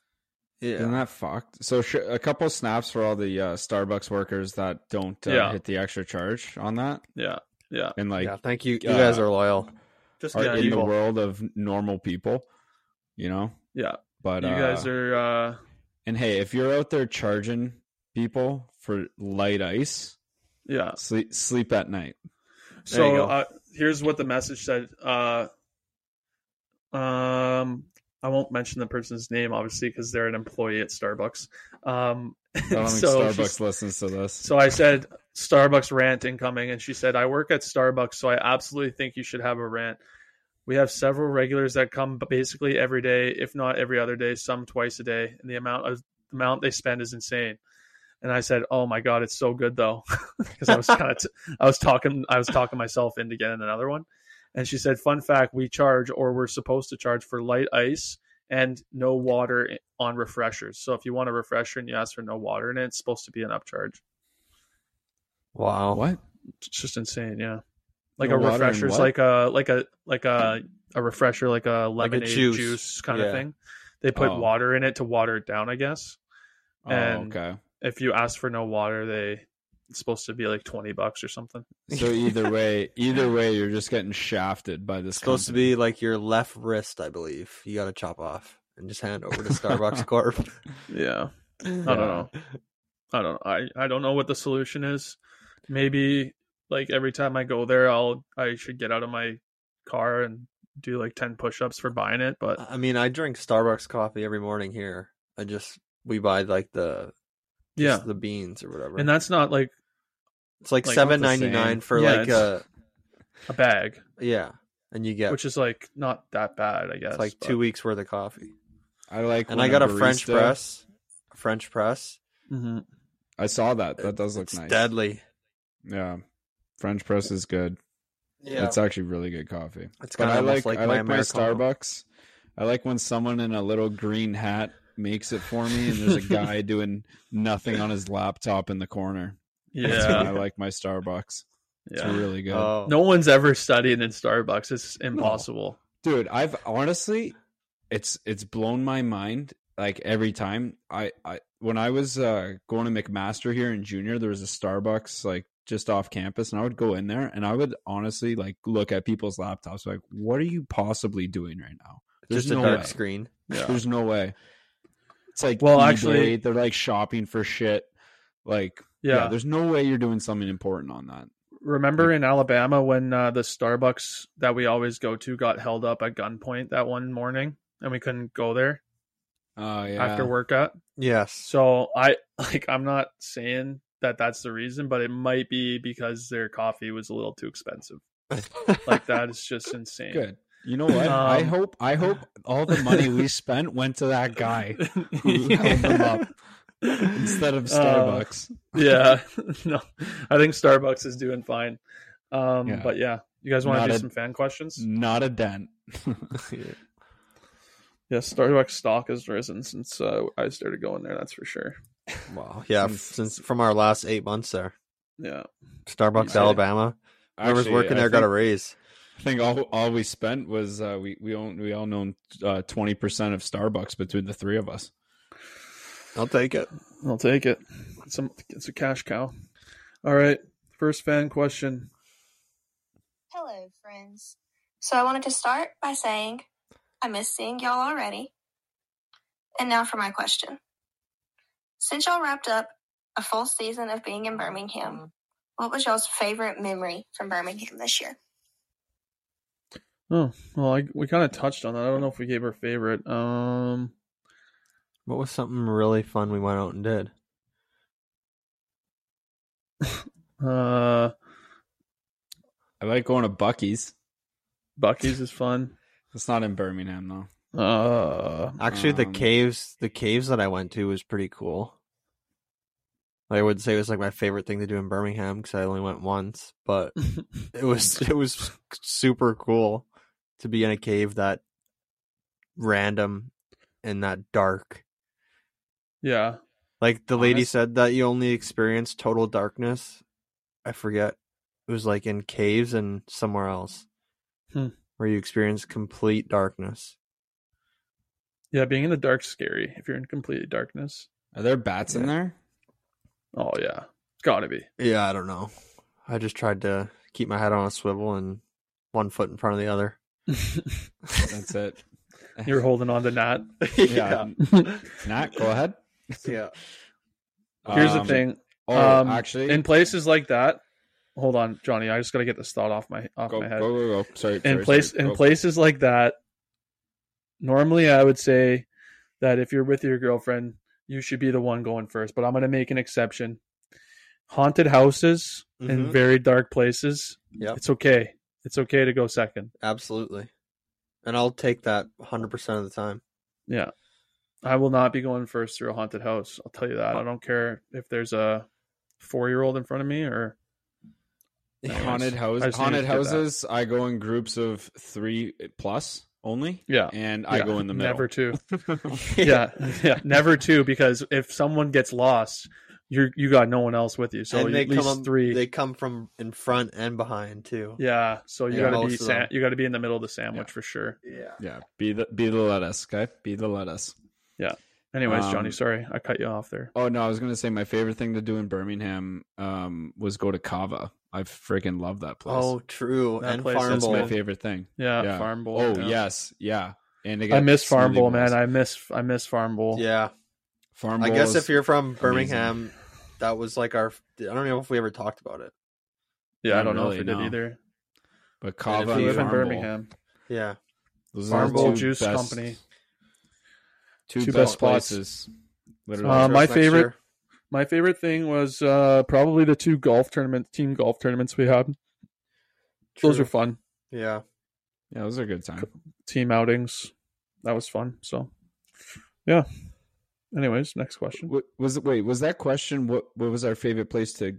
[SPEAKER 4] Isn't
[SPEAKER 3] yeah.
[SPEAKER 4] that fucked? So sh- a couple snaps for all the uh, Starbucks workers that don't uh,
[SPEAKER 2] Yeah.
[SPEAKER 4] hit the extra charge on that,
[SPEAKER 2] Yeah, yeah,
[SPEAKER 4] and like
[SPEAKER 3] yeah, thank you. You
[SPEAKER 4] uh,
[SPEAKER 3] guys are loyal. Just
[SPEAKER 4] are
[SPEAKER 2] yeah,
[SPEAKER 3] good
[SPEAKER 4] in
[SPEAKER 3] people.
[SPEAKER 4] the world of normal people, you know.
[SPEAKER 2] yeah.
[SPEAKER 4] But
[SPEAKER 2] You
[SPEAKER 4] uh,
[SPEAKER 2] guys are. uh
[SPEAKER 4] and hey, if you're out there charging people for light ice,
[SPEAKER 2] Yeah.
[SPEAKER 4] sleep sleep at night.
[SPEAKER 3] There you
[SPEAKER 2] So
[SPEAKER 3] go.
[SPEAKER 2] uh, here's what the message said. Uh, um, I won't mention the person's name, obviously, because they're an employee at Starbucks. Um,
[SPEAKER 4] I don't think
[SPEAKER 2] so
[SPEAKER 4] Starbucks listens to this.
[SPEAKER 2] So I said, Starbucks rant incoming. And she said, I work at Starbucks, so I absolutely think you should have a rant. We have several regulars that come basically every day, if not every other day, some twice a day. And the amount of the amount they spend is insane. And I said, "Oh my God, it's so good though," because I was kind of, t- I was talking, I was talking myself into getting another one. And she said, "Fun fact: we charge, or we're supposed to charge, for light ice and no water on refreshers. So if you want a refresher and you ask for no water in it, it's supposed to be an upcharge."
[SPEAKER 3] Wow.
[SPEAKER 4] What?
[SPEAKER 2] It's just insane, yeah. Like
[SPEAKER 4] No
[SPEAKER 2] a
[SPEAKER 4] water in
[SPEAKER 2] refresher's
[SPEAKER 4] what?
[SPEAKER 2] like a like a like a a refresher, like a lemonade
[SPEAKER 3] juice.
[SPEAKER 2] juice. kind
[SPEAKER 3] Yeah.
[SPEAKER 2] of thing. They put
[SPEAKER 4] Oh.
[SPEAKER 2] water in it to water it down, I guess.
[SPEAKER 4] Oh,
[SPEAKER 2] And
[SPEAKER 4] okay.
[SPEAKER 2] if you ask for no water, they it's supposed to be like twenty bucks or something.
[SPEAKER 4] So either way, either way, you're just getting shafted by this.
[SPEAKER 3] It's supposed
[SPEAKER 4] company.
[SPEAKER 3] to be like your left wrist, I believe. You got to chop off and just hand over to Starbucks Corp.
[SPEAKER 2] Yeah. I don't know. I don't know. I, I don't know what the solution is. Maybe like every time I go there, I'll I should get out of my car and do like ten push-ups for buying it. But
[SPEAKER 3] I mean, I drink Starbucks coffee every morning here. I just we buy like the
[SPEAKER 2] yeah,
[SPEAKER 3] just the beans or whatever,
[SPEAKER 2] and that's not like
[SPEAKER 3] it's like
[SPEAKER 2] like,
[SPEAKER 3] seven
[SPEAKER 4] not the
[SPEAKER 3] ninety nine
[SPEAKER 4] same.
[SPEAKER 3] for
[SPEAKER 2] Yeah,
[SPEAKER 3] like a
[SPEAKER 2] a bag,
[SPEAKER 3] yeah, and you get
[SPEAKER 2] which is like not that bad, I guess.
[SPEAKER 3] it's like
[SPEAKER 2] but-
[SPEAKER 3] two weeks worth of coffee.
[SPEAKER 4] I like,
[SPEAKER 3] And
[SPEAKER 4] when
[SPEAKER 3] I got a
[SPEAKER 4] barista-
[SPEAKER 3] French press, a French press.
[SPEAKER 2] Mhm.
[SPEAKER 4] I saw that. That does look
[SPEAKER 3] It's
[SPEAKER 4] nice.
[SPEAKER 3] deadly.
[SPEAKER 4] Yeah, French press is good.
[SPEAKER 3] Yeah,
[SPEAKER 4] It's actually really good coffee.
[SPEAKER 3] It's
[SPEAKER 4] But
[SPEAKER 3] kinda
[SPEAKER 4] I
[SPEAKER 3] almost
[SPEAKER 4] like,
[SPEAKER 3] like
[SPEAKER 4] I
[SPEAKER 3] my
[SPEAKER 4] like my
[SPEAKER 3] Americano.
[SPEAKER 4] Starbucks. I like when someone in a little green hat makes it for me, and there's a guy doing nothing on his laptop in the corner. That's when I
[SPEAKER 2] Yeah,
[SPEAKER 4] like my Starbucks. It's
[SPEAKER 2] yeah.
[SPEAKER 4] really good.
[SPEAKER 3] Oh.
[SPEAKER 2] No one's ever studied in Starbucks. It's impossible.
[SPEAKER 4] Dude, I've honestly, it's it's blown my mind. Like every time I, I when I was uh, going to McMaster here in junior, there was a Starbucks like just off campus, and I would go in there and I would honestly like look at people's laptops, like, what are you possibly doing right now? There's
[SPEAKER 3] just a
[SPEAKER 4] no
[SPEAKER 3] dark
[SPEAKER 4] way.
[SPEAKER 3] screen.
[SPEAKER 2] Yeah.
[SPEAKER 4] There's no way. It's like,
[SPEAKER 2] Well,
[SPEAKER 4] eBay,
[SPEAKER 2] actually-
[SPEAKER 4] they're like shopping for shit. Like, yeah.
[SPEAKER 2] Yeah.
[SPEAKER 4] there's no way you're doing something important on that.
[SPEAKER 2] Remember in Alabama when uh, the Starbucks that we always go to got held up at gunpoint that one morning and we couldn't go there
[SPEAKER 4] Oh yeah.
[SPEAKER 2] after workout?
[SPEAKER 3] Yes.
[SPEAKER 2] So I like I'm not saying that that's the reason, but it might be because their coffee was a little too expensive. Like that is just insane.
[SPEAKER 4] Good. You know what? I
[SPEAKER 2] Um,
[SPEAKER 4] hope I hope all the money we spent went to that guy who held them up instead of Starbucks.
[SPEAKER 2] Yeah, no, I think Starbucks is doing fine. Um,
[SPEAKER 4] Yeah.
[SPEAKER 2] But yeah, you guys want
[SPEAKER 4] Not
[SPEAKER 2] to do
[SPEAKER 4] a-
[SPEAKER 2] some fan questions?
[SPEAKER 4] Not a dent.
[SPEAKER 2] Yeah, Starbucks stock has risen since uh, I started going there. That's for sure.
[SPEAKER 3] Wow. Yeah, f- since from our last eight months there,
[SPEAKER 2] Yeah,
[SPEAKER 3] Starbucks
[SPEAKER 4] Yeah.
[SPEAKER 3] Alabama. Whoever's
[SPEAKER 4] Actually,
[SPEAKER 3] working
[SPEAKER 4] I
[SPEAKER 3] there got a
[SPEAKER 4] think-
[SPEAKER 3] raise.
[SPEAKER 4] I think all all we spent was uh, we we own we all own twenty percent of Starbucks between the three of us.
[SPEAKER 3] I'll take it.
[SPEAKER 2] I'll take it. It's a, it's a cash cow. All right, first fan question.
[SPEAKER 8] Hello, friends. So I wanted to start by saying I miss seeing y'all already. And now for my question. Since y'all wrapped up a full season of being in Birmingham, what was y'all's favorite memory from Birmingham this year?
[SPEAKER 2] Oh, well, I, we kind of touched on that. I don't know if we gave our favorite. Um,
[SPEAKER 3] What was something really fun we went out and did?
[SPEAKER 2] uh,
[SPEAKER 4] I like going to Bucky's.
[SPEAKER 2] Bucky's is fun.
[SPEAKER 4] It's not in Birmingham though.
[SPEAKER 2] Uh,
[SPEAKER 3] Actually, the
[SPEAKER 4] Um,
[SPEAKER 3] caves, the caves that I went to was pretty cool. I would say it was like my favorite thing to do in Birmingham because I only went once, but it was it was super cool to be in a cave that random and that dark.
[SPEAKER 2] yeah,
[SPEAKER 3] Like the lady
[SPEAKER 4] Honest-
[SPEAKER 3] said that you only experience total darkness. I forget. It was like in caves and somewhere else
[SPEAKER 2] Hmm.
[SPEAKER 3] where you experience complete darkness.
[SPEAKER 2] yeah. Being in the dark's scary if you're in complete darkness.
[SPEAKER 4] Are there bats in
[SPEAKER 2] Yeah.
[SPEAKER 4] there?
[SPEAKER 2] Oh yeah, gotta be.
[SPEAKER 3] Yeah, I don't know. I just tried to keep my head on a swivel and one foot in front of the other.
[SPEAKER 4] That's it.
[SPEAKER 2] You're holding on to Nat.
[SPEAKER 4] Yeah. Nat, go ahead.
[SPEAKER 3] Yeah.
[SPEAKER 2] Here's
[SPEAKER 4] Um,
[SPEAKER 2] the thing.
[SPEAKER 4] Oh,
[SPEAKER 2] um,
[SPEAKER 4] actually,
[SPEAKER 2] in places like that, hold on, Johnny. I just gotta get this thought off my off
[SPEAKER 4] go,
[SPEAKER 2] my head.
[SPEAKER 4] go, go, go. Sorry.
[SPEAKER 2] in
[SPEAKER 4] sorry,
[SPEAKER 2] place
[SPEAKER 4] sorry.
[SPEAKER 2] in
[SPEAKER 4] Go.
[SPEAKER 2] places like that, normally I would say that if you're with your girlfriend, you should be the one going first, but I'm going to make an exception. Haunted houses mm-hmm. in very dark places.
[SPEAKER 3] Yep.
[SPEAKER 2] It's okay. It's okay to go second.
[SPEAKER 3] Absolutely. And I'll take that one hundred percent of the time.
[SPEAKER 2] Yeah. I will not be going first through a haunted house. I'll tell you that. I don't care if there's a four-year-old in front of me or
[SPEAKER 4] anyways, haunted houses. Haunted houses, I go in groups of three plus only.
[SPEAKER 2] Yeah.
[SPEAKER 4] And I
[SPEAKER 2] yeah.
[SPEAKER 4] go in the middle.
[SPEAKER 2] Never two. yeah. Yeah. Never two, because if someone gets lost, you you got no one else with you. So
[SPEAKER 3] and they
[SPEAKER 2] at least
[SPEAKER 3] come,
[SPEAKER 2] three.
[SPEAKER 3] They come from in front and behind too.
[SPEAKER 2] Yeah. So you
[SPEAKER 3] yeah,
[SPEAKER 2] gotta be sa- you gotta be in the middle of the sandwich
[SPEAKER 3] yeah.
[SPEAKER 2] for sure.
[SPEAKER 3] Yeah.
[SPEAKER 4] Yeah. Be the be the lettuce, okay? Be the lettuce.
[SPEAKER 2] Yeah. Anyways,
[SPEAKER 4] um,
[SPEAKER 2] Johnny, sorry I cut you off there.
[SPEAKER 4] Oh no, I was gonna say my favorite thing to do in Birmingham um, was go to Cava. I freaking love that place.
[SPEAKER 3] Oh, true.
[SPEAKER 2] That
[SPEAKER 3] and
[SPEAKER 2] place,
[SPEAKER 3] Farm
[SPEAKER 4] That's
[SPEAKER 3] Bowl.
[SPEAKER 4] my favorite thing.
[SPEAKER 2] Yeah,
[SPEAKER 4] yeah.
[SPEAKER 2] Farm Bowl.
[SPEAKER 4] Oh
[SPEAKER 2] yeah.
[SPEAKER 4] yes, yeah. And
[SPEAKER 2] I miss Farm Bowl,
[SPEAKER 4] bowls.
[SPEAKER 2] man. I miss I miss Farm Bowl.
[SPEAKER 3] Yeah.
[SPEAKER 4] Farm
[SPEAKER 3] I
[SPEAKER 4] Bowl
[SPEAKER 3] guess
[SPEAKER 4] is
[SPEAKER 3] if you're from Birmingham,
[SPEAKER 4] amazing.
[SPEAKER 3] that was like our. I don't know if we ever talked about it.
[SPEAKER 2] Yeah,
[SPEAKER 4] Not
[SPEAKER 2] I don't know
[SPEAKER 4] really,
[SPEAKER 2] if we did
[SPEAKER 4] no.
[SPEAKER 2] either.
[SPEAKER 4] But
[SPEAKER 3] if
[SPEAKER 4] Cava
[SPEAKER 2] We
[SPEAKER 4] and
[SPEAKER 2] live
[SPEAKER 4] Farm
[SPEAKER 2] in
[SPEAKER 4] Bowl,
[SPEAKER 2] Birmingham.
[SPEAKER 3] Yeah.
[SPEAKER 4] those
[SPEAKER 2] Farm
[SPEAKER 4] are the
[SPEAKER 2] Bowl
[SPEAKER 4] two
[SPEAKER 2] Juice
[SPEAKER 4] best,
[SPEAKER 2] Company.
[SPEAKER 4] Two,
[SPEAKER 2] Two
[SPEAKER 4] best,
[SPEAKER 2] best spots.
[SPEAKER 4] places. Literally.
[SPEAKER 2] Uh, my
[SPEAKER 3] Next
[SPEAKER 2] favorite,
[SPEAKER 3] year.
[SPEAKER 2] my favorite thing was uh, probably the two golf tournament, team golf tournaments we had. Those
[SPEAKER 3] True.
[SPEAKER 2] were fun.
[SPEAKER 3] Yeah.
[SPEAKER 4] Yeah, it was a good time.
[SPEAKER 2] Team outings. That was fun. So, yeah. Anyways, next question.
[SPEAKER 4] What, was it? Wait, was that question? What What was our favorite place to?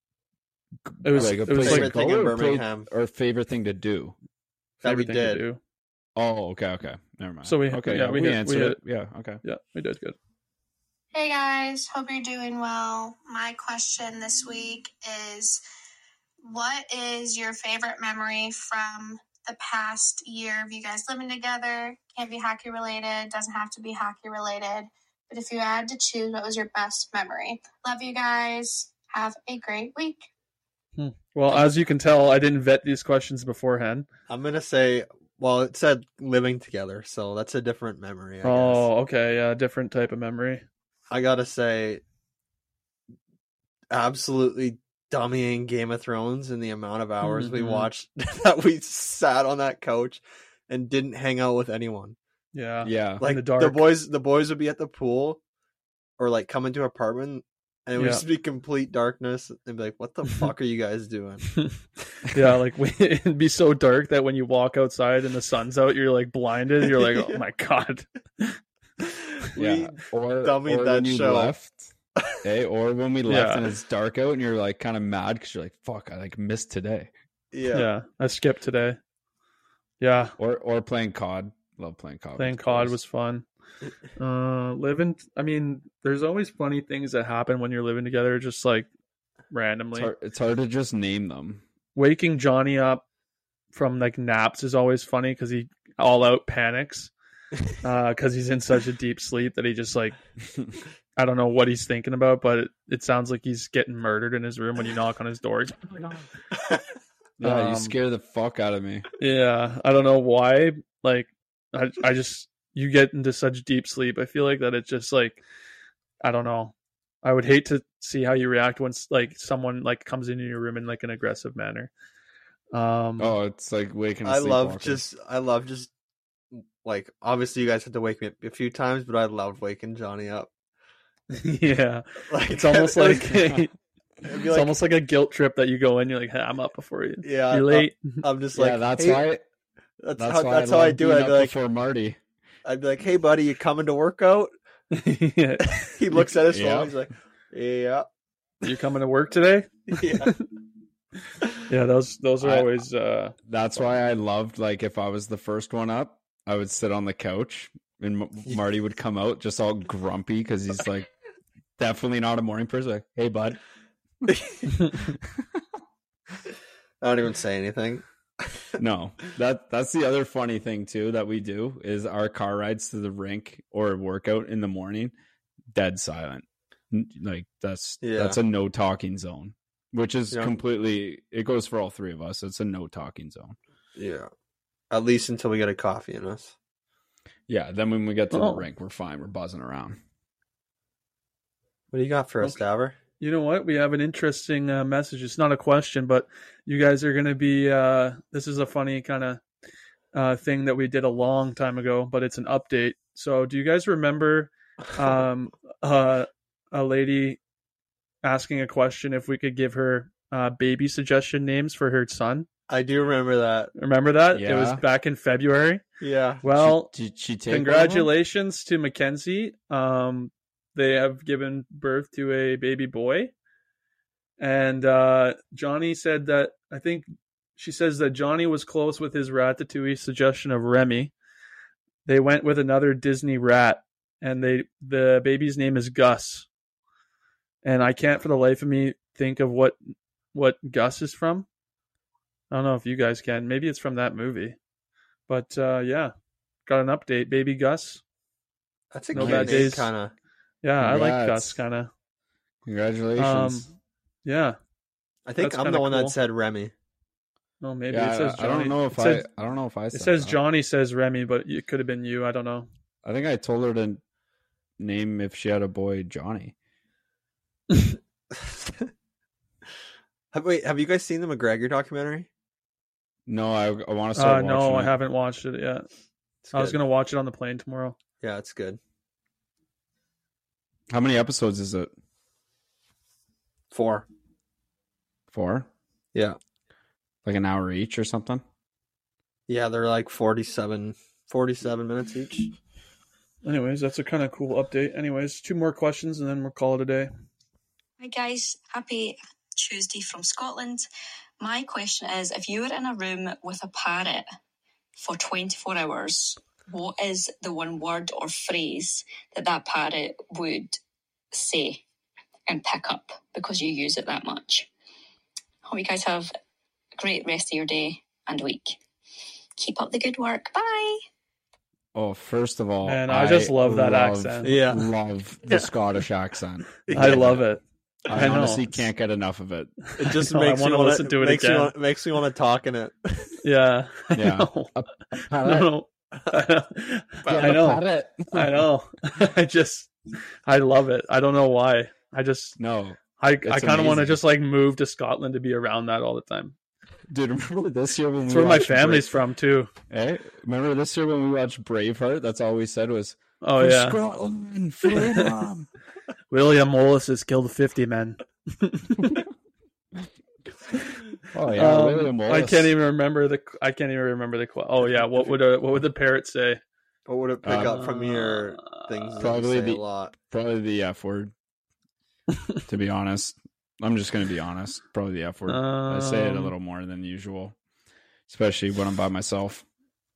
[SPEAKER 2] It was
[SPEAKER 4] like a
[SPEAKER 2] it was
[SPEAKER 4] place
[SPEAKER 2] like
[SPEAKER 3] Favorite
[SPEAKER 4] to
[SPEAKER 3] thing
[SPEAKER 4] go
[SPEAKER 3] in
[SPEAKER 4] or, play-
[SPEAKER 3] Birmingham.
[SPEAKER 4] or favorite thing to do?
[SPEAKER 3] That we
[SPEAKER 2] favorite thing to
[SPEAKER 3] did.
[SPEAKER 2] do.
[SPEAKER 4] Oh, okay, okay, never mind.
[SPEAKER 2] So we-
[SPEAKER 4] okay,
[SPEAKER 2] yeah, we hit- we
[SPEAKER 4] answered
[SPEAKER 2] hit
[SPEAKER 4] it. Yeah, okay.
[SPEAKER 2] Yeah, we did good.
[SPEAKER 8] Hey guys, hope you're doing well. My question this week is, what is your favorite memory from the past year of you guys living together? Can't be hockey related, doesn't have to be hockey related. But if you had to choose, what was your best memory? Love you guys. Have a great week.
[SPEAKER 2] Hmm. Well, as you can tell, I didn't vet these questions beforehand.
[SPEAKER 3] I'm gonna say. Well, it said living together, so that's a different memory. I guess.
[SPEAKER 2] Oh, okay. Yeah, different type of memory.
[SPEAKER 3] I gotta say, absolutely dummying Game of Thrones in the amount of hours we
[SPEAKER 2] Mhm.
[SPEAKER 3] watched that we sat on that couch and didn't hang out with anyone.
[SPEAKER 2] Yeah.
[SPEAKER 4] Yeah,
[SPEAKER 3] Like
[SPEAKER 2] the
[SPEAKER 3] the,
[SPEAKER 2] dark.
[SPEAKER 3] boys, the boys would be at the pool or like come into our apartment, and it would
[SPEAKER 2] Yeah.
[SPEAKER 3] just be complete darkness. And be like, "What the fuck are you guys doing?"
[SPEAKER 2] Yeah, like we, it'd be so dark that when you walk outside and the sun's out, you're like blinded. You're like, oh my god.
[SPEAKER 4] yeah.
[SPEAKER 3] We
[SPEAKER 4] Or,
[SPEAKER 3] dummied
[SPEAKER 4] or
[SPEAKER 3] that
[SPEAKER 4] when you
[SPEAKER 3] show.
[SPEAKER 4] left, okay, or when we left
[SPEAKER 2] Yeah.
[SPEAKER 4] and it's dark out and you're like kind of mad because you're like, "Fuck, I like missed today."
[SPEAKER 2] Yeah.
[SPEAKER 3] Yeah.
[SPEAKER 2] I skipped today. Yeah,
[SPEAKER 4] Or or playing C O D. Love playing C O D.
[SPEAKER 2] playing
[SPEAKER 4] with
[SPEAKER 2] C O D
[SPEAKER 4] boys.
[SPEAKER 2] was fun. Uh, living. I mean, there's always funny things that happen when you're living together, just like randomly.
[SPEAKER 4] It's hard, it's hard to just name them.
[SPEAKER 2] Waking Johnny up from like naps is always funny because he all out panics because he's in such a deep sleep that he just like I don't know what he's thinking about, but it, it sounds like he's getting murdered in his room when you knock on his door. He's, "Oh my God."
[SPEAKER 4] Yeah,
[SPEAKER 2] Um,
[SPEAKER 4] you scare the fuck out of me.
[SPEAKER 2] Yeah, I don't know why. Like, I, I just you get into such deep sleep. I feel like that it's just like I don't know. I would hate to see how you react once like someone like comes into your room in like an aggressive manner. Um,
[SPEAKER 4] Oh, it's like waking. a
[SPEAKER 3] I love
[SPEAKER 4] sleepwalker.
[SPEAKER 3] just. I love just. Like, obviously, you guys had to wake me up a few times, but I loved waking Johnny up.
[SPEAKER 2] yeah,
[SPEAKER 3] Like,
[SPEAKER 2] it's almost like
[SPEAKER 3] it'd be
[SPEAKER 2] it's
[SPEAKER 3] like-
[SPEAKER 2] almost like a guilt trip that you go in. You're like, hey, I'm up before you.
[SPEAKER 3] yeah,
[SPEAKER 2] You're late.
[SPEAKER 3] I'm just
[SPEAKER 4] yeah,
[SPEAKER 3] like,
[SPEAKER 4] that's
[SPEAKER 3] hey,
[SPEAKER 4] why.
[SPEAKER 3] That's,
[SPEAKER 4] That's
[SPEAKER 3] how.
[SPEAKER 4] why
[SPEAKER 3] That's
[SPEAKER 4] I
[SPEAKER 3] how I
[SPEAKER 4] love
[SPEAKER 3] do
[SPEAKER 4] being
[SPEAKER 3] it. I'd
[SPEAKER 4] up
[SPEAKER 3] be like,
[SPEAKER 4] before Marty.
[SPEAKER 3] I'd be like, hey, buddy, you coming to work out?
[SPEAKER 2] yeah.
[SPEAKER 3] He looks at his
[SPEAKER 4] Yeah.
[SPEAKER 3] phone. He's like, yeah,
[SPEAKER 2] You coming to work today?
[SPEAKER 3] yeah.
[SPEAKER 2] Yeah, those those are
[SPEAKER 4] I-
[SPEAKER 2] always. Uh,
[SPEAKER 4] That's why I loved like if I was the first one up, I would sit on the couch and M- Marty would come out just all grumpy because he's like definitely not a morning person. Like, hey, bud.
[SPEAKER 3] I don't even say anything.
[SPEAKER 4] No, that that's the other funny thing too that we do is our car rides to the rink or workout in the morning, dead silent. N- Like that's
[SPEAKER 3] Yeah.
[SPEAKER 4] that's a no talking zone, which is
[SPEAKER 3] Yeah.
[SPEAKER 4] completely. It goes for all three of us. It's a no talking zone.
[SPEAKER 3] Yeah, at least until we get a coffee in us.
[SPEAKER 4] Yeah. Then when we get to
[SPEAKER 2] Oh.
[SPEAKER 4] the rink, we're fine. We're buzzing around.
[SPEAKER 3] What do you got for us,
[SPEAKER 2] Okay.
[SPEAKER 3] Daver?
[SPEAKER 2] You know what? We have an interesting uh, message. It's not a question, but you guys are going to be. Uh, this is a funny kind of uh, thing that we did a long time ago, but it's an update. So, do you guys remember um, uh, a lady asking a question if we could give her uh, baby suggestion names for her son?
[SPEAKER 3] I do remember that.
[SPEAKER 2] Remember that?
[SPEAKER 4] Yeah.
[SPEAKER 2] It was back in February.
[SPEAKER 3] Yeah.
[SPEAKER 2] Well,
[SPEAKER 4] She, did she take
[SPEAKER 2] congratulations to Mackenzie. Um, they have given birth to a baby boy. And uh, Johnny said that, I think she says that Johnny was close with his Ratatouille suggestion of Remy. They went with another Disney rat, and they the baby's name is Gus. And I can't for the life of me think of what what Gus is from. I don't know if you guys can. Maybe it's from that movie. But uh, yeah, got an update. Baby Gus.
[SPEAKER 3] That's a
[SPEAKER 2] No
[SPEAKER 3] cute
[SPEAKER 2] bad
[SPEAKER 3] name,
[SPEAKER 2] days.
[SPEAKER 3] kind of.
[SPEAKER 2] Yeah, I like
[SPEAKER 4] Congrats.
[SPEAKER 2] Gus kind of.
[SPEAKER 4] Congratulations.
[SPEAKER 2] Um, yeah.
[SPEAKER 3] I think
[SPEAKER 2] That's
[SPEAKER 3] I'm the
[SPEAKER 2] kinda
[SPEAKER 3] one
[SPEAKER 2] cool.
[SPEAKER 3] that said Remy.
[SPEAKER 2] Oh, maybe
[SPEAKER 4] yeah,
[SPEAKER 2] it says
[SPEAKER 4] I,
[SPEAKER 2] Johnny.
[SPEAKER 4] I don't know if
[SPEAKER 2] it says,
[SPEAKER 4] I. I don't know if I.
[SPEAKER 2] It
[SPEAKER 4] Said
[SPEAKER 2] says
[SPEAKER 4] that.
[SPEAKER 2] Johnny says Remy, but it could have been you. I don't know.
[SPEAKER 4] I think I told her to name if she had a boy Johnny.
[SPEAKER 3] have, wait, have you guys seen the McGregor documentary?
[SPEAKER 4] No, I, I want to
[SPEAKER 2] Uh,
[SPEAKER 4] start.
[SPEAKER 2] no,
[SPEAKER 4] watching
[SPEAKER 2] I
[SPEAKER 4] it.
[SPEAKER 2] haven't watched it yet.
[SPEAKER 3] It's
[SPEAKER 2] I was
[SPEAKER 3] good.
[SPEAKER 2] gonna watch it on the plane tomorrow.
[SPEAKER 3] Yeah, it's good.
[SPEAKER 4] How many episodes is it?
[SPEAKER 3] Four.
[SPEAKER 4] Four?
[SPEAKER 3] Yeah.
[SPEAKER 4] Like an hour each or something?
[SPEAKER 3] Yeah, they're like forty-seven, forty-seven minutes each.
[SPEAKER 2] Anyways, that's a kind of cool update. Anyways, two more questions and then we'll call it a day.
[SPEAKER 9] Hi guys, happy Tuesday from Scotland. My question is, if you were in a room with a parrot for twenty-four hours, what is the one word or phrase that that parrot would say and pick up because you use it that much? Hope you guys have a great rest of your day and week. Keep up the good work. Bye.
[SPEAKER 4] Oh, first of all,
[SPEAKER 2] Man, I just love that accent.
[SPEAKER 3] Yeah.
[SPEAKER 4] Love the Scottish accent.
[SPEAKER 2] I love it.
[SPEAKER 4] I,
[SPEAKER 2] I know.
[SPEAKER 4] honestly can't get enough of it.
[SPEAKER 3] It just
[SPEAKER 2] I know, I
[SPEAKER 3] makes
[SPEAKER 2] wanna
[SPEAKER 3] you want
[SPEAKER 2] listen to it
[SPEAKER 3] makes
[SPEAKER 2] again.
[SPEAKER 3] You want, makes me want to talk in it.
[SPEAKER 2] Yeah. I
[SPEAKER 4] Yeah.
[SPEAKER 2] know.
[SPEAKER 4] A
[SPEAKER 2] I know. I know. I know. I know. I just, I love it. I don't know why. I just,
[SPEAKER 4] No,
[SPEAKER 2] I, I
[SPEAKER 4] It's
[SPEAKER 2] kind of want to
[SPEAKER 4] amazing.
[SPEAKER 2] just like move to Scotland to be around that all the time.
[SPEAKER 4] dude, remember this year when
[SPEAKER 2] It's
[SPEAKER 4] we
[SPEAKER 2] where my
[SPEAKER 4] watched
[SPEAKER 2] family's
[SPEAKER 4] Bra-
[SPEAKER 2] from too.
[SPEAKER 4] Eh? Remember this year when we watched Braveheart? That's all we said was,
[SPEAKER 2] Oh
[SPEAKER 4] "For
[SPEAKER 2] yeah.
[SPEAKER 4] Scotland, freedom."
[SPEAKER 2] William Wallace has killed fifty men.
[SPEAKER 4] Oh yeah,
[SPEAKER 2] Um,
[SPEAKER 4] William
[SPEAKER 2] I
[SPEAKER 4] Wallace.
[SPEAKER 2] can't even remember the. I can't even remember the. qu- Oh yeah, what would a what would the parrot say?
[SPEAKER 3] What would it pick
[SPEAKER 4] Um,
[SPEAKER 3] up from your things that
[SPEAKER 4] probably
[SPEAKER 3] you say
[SPEAKER 4] the-
[SPEAKER 3] a lot?
[SPEAKER 4] Probably the F word. To be honest, I'm just going to be honest. Probably the F word. I say it a
[SPEAKER 2] Um,
[SPEAKER 4] little more than usual, especially when I'm by myself.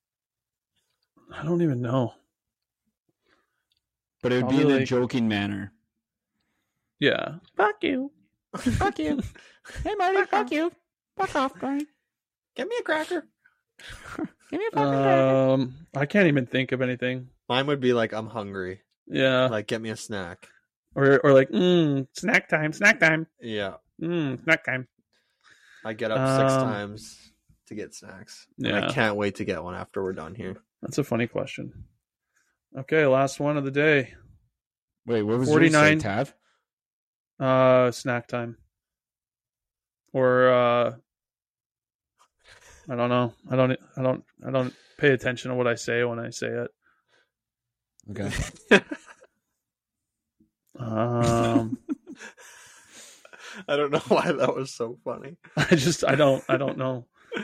[SPEAKER 2] I don't even know.
[SPEAKER 4] But it would be
[SPEAKER 2] Probably
[SPEAKER 4] in a
[SPEAKER 2] like-
[SPEAKER 4] joking manner.
[SPEAKER 2] Yeah. Fuck you.
[SPEAKER 4] Fuck you. Hey, Marty. Fuck you. Fuck off, Brian.
[SPEAKER 3] Give me a cracker.
[SPEAKER 4] Give me a fucking cracker.
[SPEAKER 2] Um, I can't even think of anything.
[SPEAKER 3] Mine would be like, I'm hungry.
[SPEAKER 2] Yeah.
[SPEAKER 3] Like, get me a snack.
[SPEAKER 2] Or or like, mm, snack time, snack time,
[SPEAKER 3] Yeah.
[SPEAKER 2] mm, snack time.
[SPEAKER 3] I get up six
[SPEAKER 2] Um,
[SPEAKER 3] times to get snacks. And
[SPEAKER 2] yeah.
[SPEAKER 3] I can't wait to get one after we're done here.
[SPEAKER 2] That's a funny question. Okay, last one of the day.
[SPEAKER 4] Wait, what was
[SPEAKER 2] forty-nine
[SPEAKER 4] yours say, Tav?
[SPEAKER 2] Uh, snack time. Or uh, I don't know. I don't. I don't. I don't pay attention to what I say when I say it.
[SPEAKER 4] Okay.
[SPEAKER 2] Um,
[SPEAKER 3] I don't know why that was so funny.
[SPEAKER 2] I just. I don't. I don't know.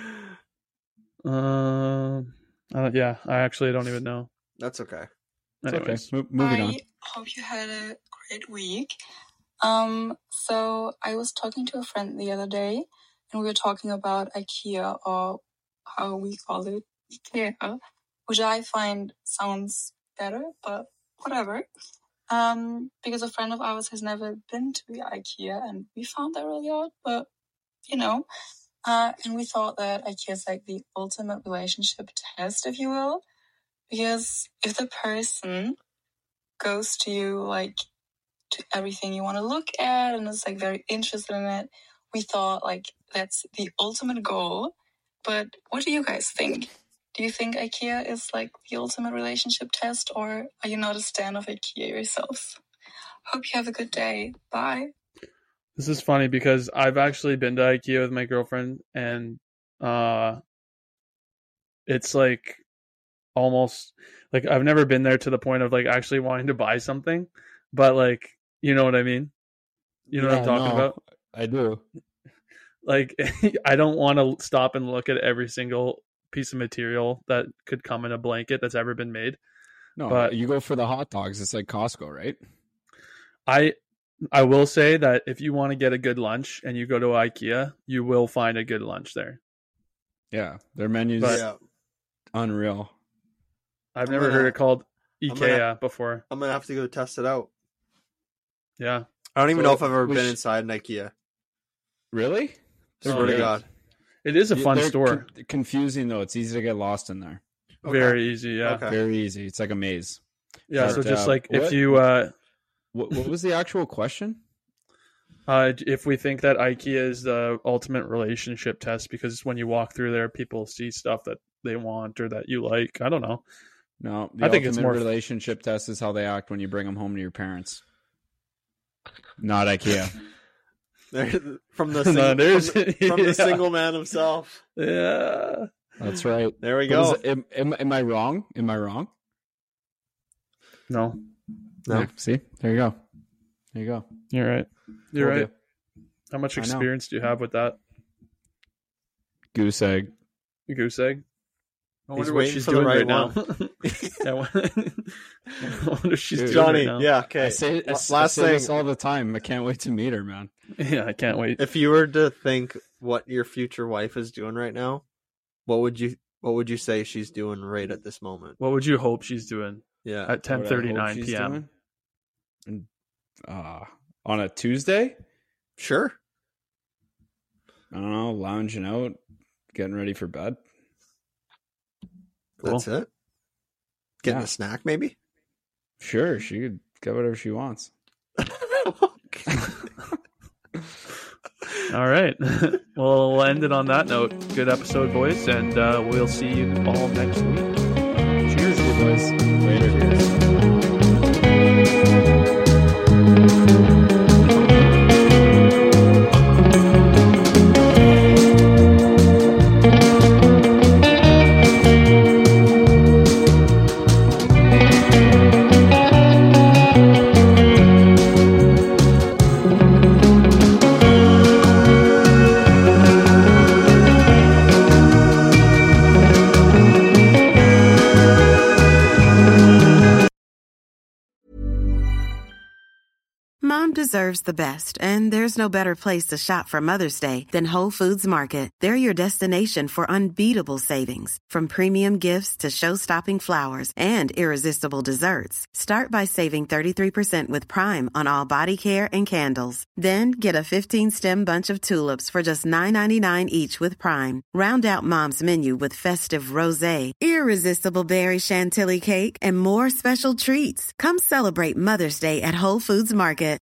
[SPEAKER 2] Um. I don't, yeah. I actually don't even know.
[SPEAKER 3] That's okay.
[SPEAKER 4] It's okay.
[SPEAKER 2] Anyways.
[SPEAKER 4] Mo- moving on.
[SPEAKER 9] I hope you had a great week. Um, so I was talking to a friend the other day, and we were talking about IKEA, or how we call it, IKEA, which I find sounds better, but whatever. Um, because a friend of ours has never been to the IKEA, and we found that really odd, but you know. Uh, and we thought that IKEA is like the ultimate relationship test, if you will, because if the person goes to you like to everything you want to look at and is like very interested in it, we thought like that's the ultimate goal. But what do you guys think? Do you think IKEA is like the ultimate relationship test, or are you not a stan of IKEA yourself? Hope you have a good day. Bye.
[SPEAKER 2] This is funny because I've actually been to IKEA with my girlfriend, and uh, it's like almost like I've never been there to the point of like actually wanting to buy something, but like, you know what I mean? You know
[SPEAKER 4] Yeah,
[SPEAKER 2] what I'm talking
[SPEAKER 4] no,
[SPEAKER 2] about?
[SPEAKER 4] I do.
[SPEAKER 2] Like, I don't want to stop and look at every single piece of material that could come in a blanket that's ever been made.
[SPEAKER 4] No,
[SPEAKER 2] But-
[SPEAKER 4] you go for the hot dogs. It's like Costco, right?
[SPEAKER 2] I I will say that if you want to get a good lunch and you go to IKEA, you will find a good lunch there.
[SPEAKER 4] Yeah, their menus
[SPEAKER 2] But-
[SPEAKER 3] yeah.
[SPEAKER 4] unreal.
[SPEAKER 2] I've
[SPEAKER 3] I'm
[SPEAKER 2] never
[SPEAKER 3] gonna-
[SPEAKER 2] heard it called
[SPEAKER 3] I'm
[SPEAKER 2] IKEA
[SPEAKER 3] gonna-
[SPEAKER 2] before.
[SPEAKER 3] I'm gonna have to go test it out.
[SPEAKER 2] Yeah.
[SPEAKER 3] I don't even
[SPEAKER 4] So
[SPEAKER 3] know if I've ever
[SPEAKER 4] we
[SPEAKER 3] been
[SPEAKER 4] sh-
[SPEAKER 3] inside an IKEA.
[SPEAKER 4] Really?
[SPEAKER 3] Swear
[SPEAKER 2] Oh,
[SPEAKER 3] to
[SPEAKER 2] yeah.
[SPEAKER 3] God.
[SPEAKER 2] It is a fun
[SPEAKER 4] They're
[SPEAKER 2] store.
[SPEAKER 4] con- confusing though. It's easy to get lost in there.
[SPEAKER 3] Okay.
[SPEAKER 2] Very easy, yeah.
[SPEAKER 3] Okay.
[SPEAKER 4] Very easy. It's like a maze.
[SPEAKER 2] Yeah, so
[SPEAKER 4] But,
[SPEAKER 2] just
[SPEAKER 4] uh,
[SPEAKER 2] like if
[SPEAKER 4] what-
[SPEAKER 2] you uh
[SPEAKER 4] What, what was the actual question?
[SPEAKER 2] uh if we think that IKEA is the ultimate relationship test because when you walk through there people see stuff that they want or that you like. I don't know.
[SPEAKER 4] No, the
[SPEAKER 2] I think it's
[SPEAKER 4] ultimate
[SPEAKER 2] more-
[SPEAKER 4] relationship test is how they act when you bring them home to your parents. Not IKEA.
[SPEAKER 3] There, from the
[SPEAKER 2] No,
[SPEAKER 3] sing-
[SPEAKER 2] there's-
[SPEAKER 3] from, the, from the
[SPEAKER 2] yeah.
[SPEAKER 3] single man himself.
[SPEAKER 2] Yeah.
[SPEAKER 4] That's right.
[SPEAKER 3] There we
[SPEAKER 4] But
[SPEAKER 3] go.
[SPEAKER 4] is- am, am, am I wrong? Am I wrong?
[SPEAKER 2] No.
[SPEAKER 3] No.
[SPEAKER 4] Yeah, see, there you go. There you go.
[SPEAKER 2] You're right. You're
[SPEAKER 4] Told
[SPEAKER 2] right. How much
[SPEAKER 4] I know.
[SPEAKER 2] experience do you have with that
[SPEAKER 4] you. Goose egg.
[SPEAKER 2] goose egg? I
[SPEAKER 3] He's
[SPEAKER 2] wonder what
[SPEAKER 3] waiting
[SPEAKER 2] she's
[SPEAKER 3] for the
[SPEAKER 2] doing
[SPEAKER 3] right
[SPEAKER 2] right now. Yeah, I wonder- I wonder what she's
[SPEAKER 4] Dude.
[SPEAKER 2] doing
[SPEAKER 3] Johnny,
[SPEAKER 2] right now.
[SPEAKER 3] yeah,
[SPEAKER 4] I
[SPEAKER 3] okay.
[SPEAKER 4] say, I,
[SPEAKER 3] Last
[SPEAKER 4] I say
[SPEAKER 3] thing,
[SPEAKER 4] this all the time. I can't wait to meet her, man.
[SPEAKER 2] Yeah, I can't wait.
[SPEAKER 3] if you were to think what your future wife is doing right now, what would you what would you say she's doing right at this moment?
[SPEAKER 2] What would you hope she's doing
[SPEAKER 3] Yeah.
[SPEAKER 2] at
[SPEAKER 4] What
[SPEAKER 2] ten
[SPEAKER 4] I hope
[SPEAKER 2] thirty-nine
[SPEAKER 4] she's
[SPEAKER 2] p.m.?
[SPEAKER 4] doing. And, uh, on a Tuesday,
[SPEAKER 3] Sure.
[SPEAKER 4] I don't know, lounging out, getting ready for bed.
[SPEAKER 2] Cool.
[SPEAKER 3] That's it. Getting
[SPEAKER 4] Yeah.
[SPEAKER 3] a snack, maybe?
[SPEAKER 4] Sure, she could get whatever she wants.
[SPEAKER 2] All right. Well, we'll end it on that note. Good episode, boys, and uh, we'll see you all next week. Cheers, you boys.
[SPEAKER 4] Later.
[SPEAKER 1] Mom deserves the best, and there's no better place to shop for Mother's Day than Whole Foods Market. They're your destination for unbeatable savings, from premium gifts to show-stopping flowers and irresistible desserts. Start by saving thirty-three percent with Prime on all body care and candles. Then get a fifteen-stem bunch of tulips for just nine ninety-nine each with Prime. Round out Mom's menu with festive rosé, irresistible berry chantilly cake, and more special treats. Come celebrate Mother's Day at Whole Foods Market.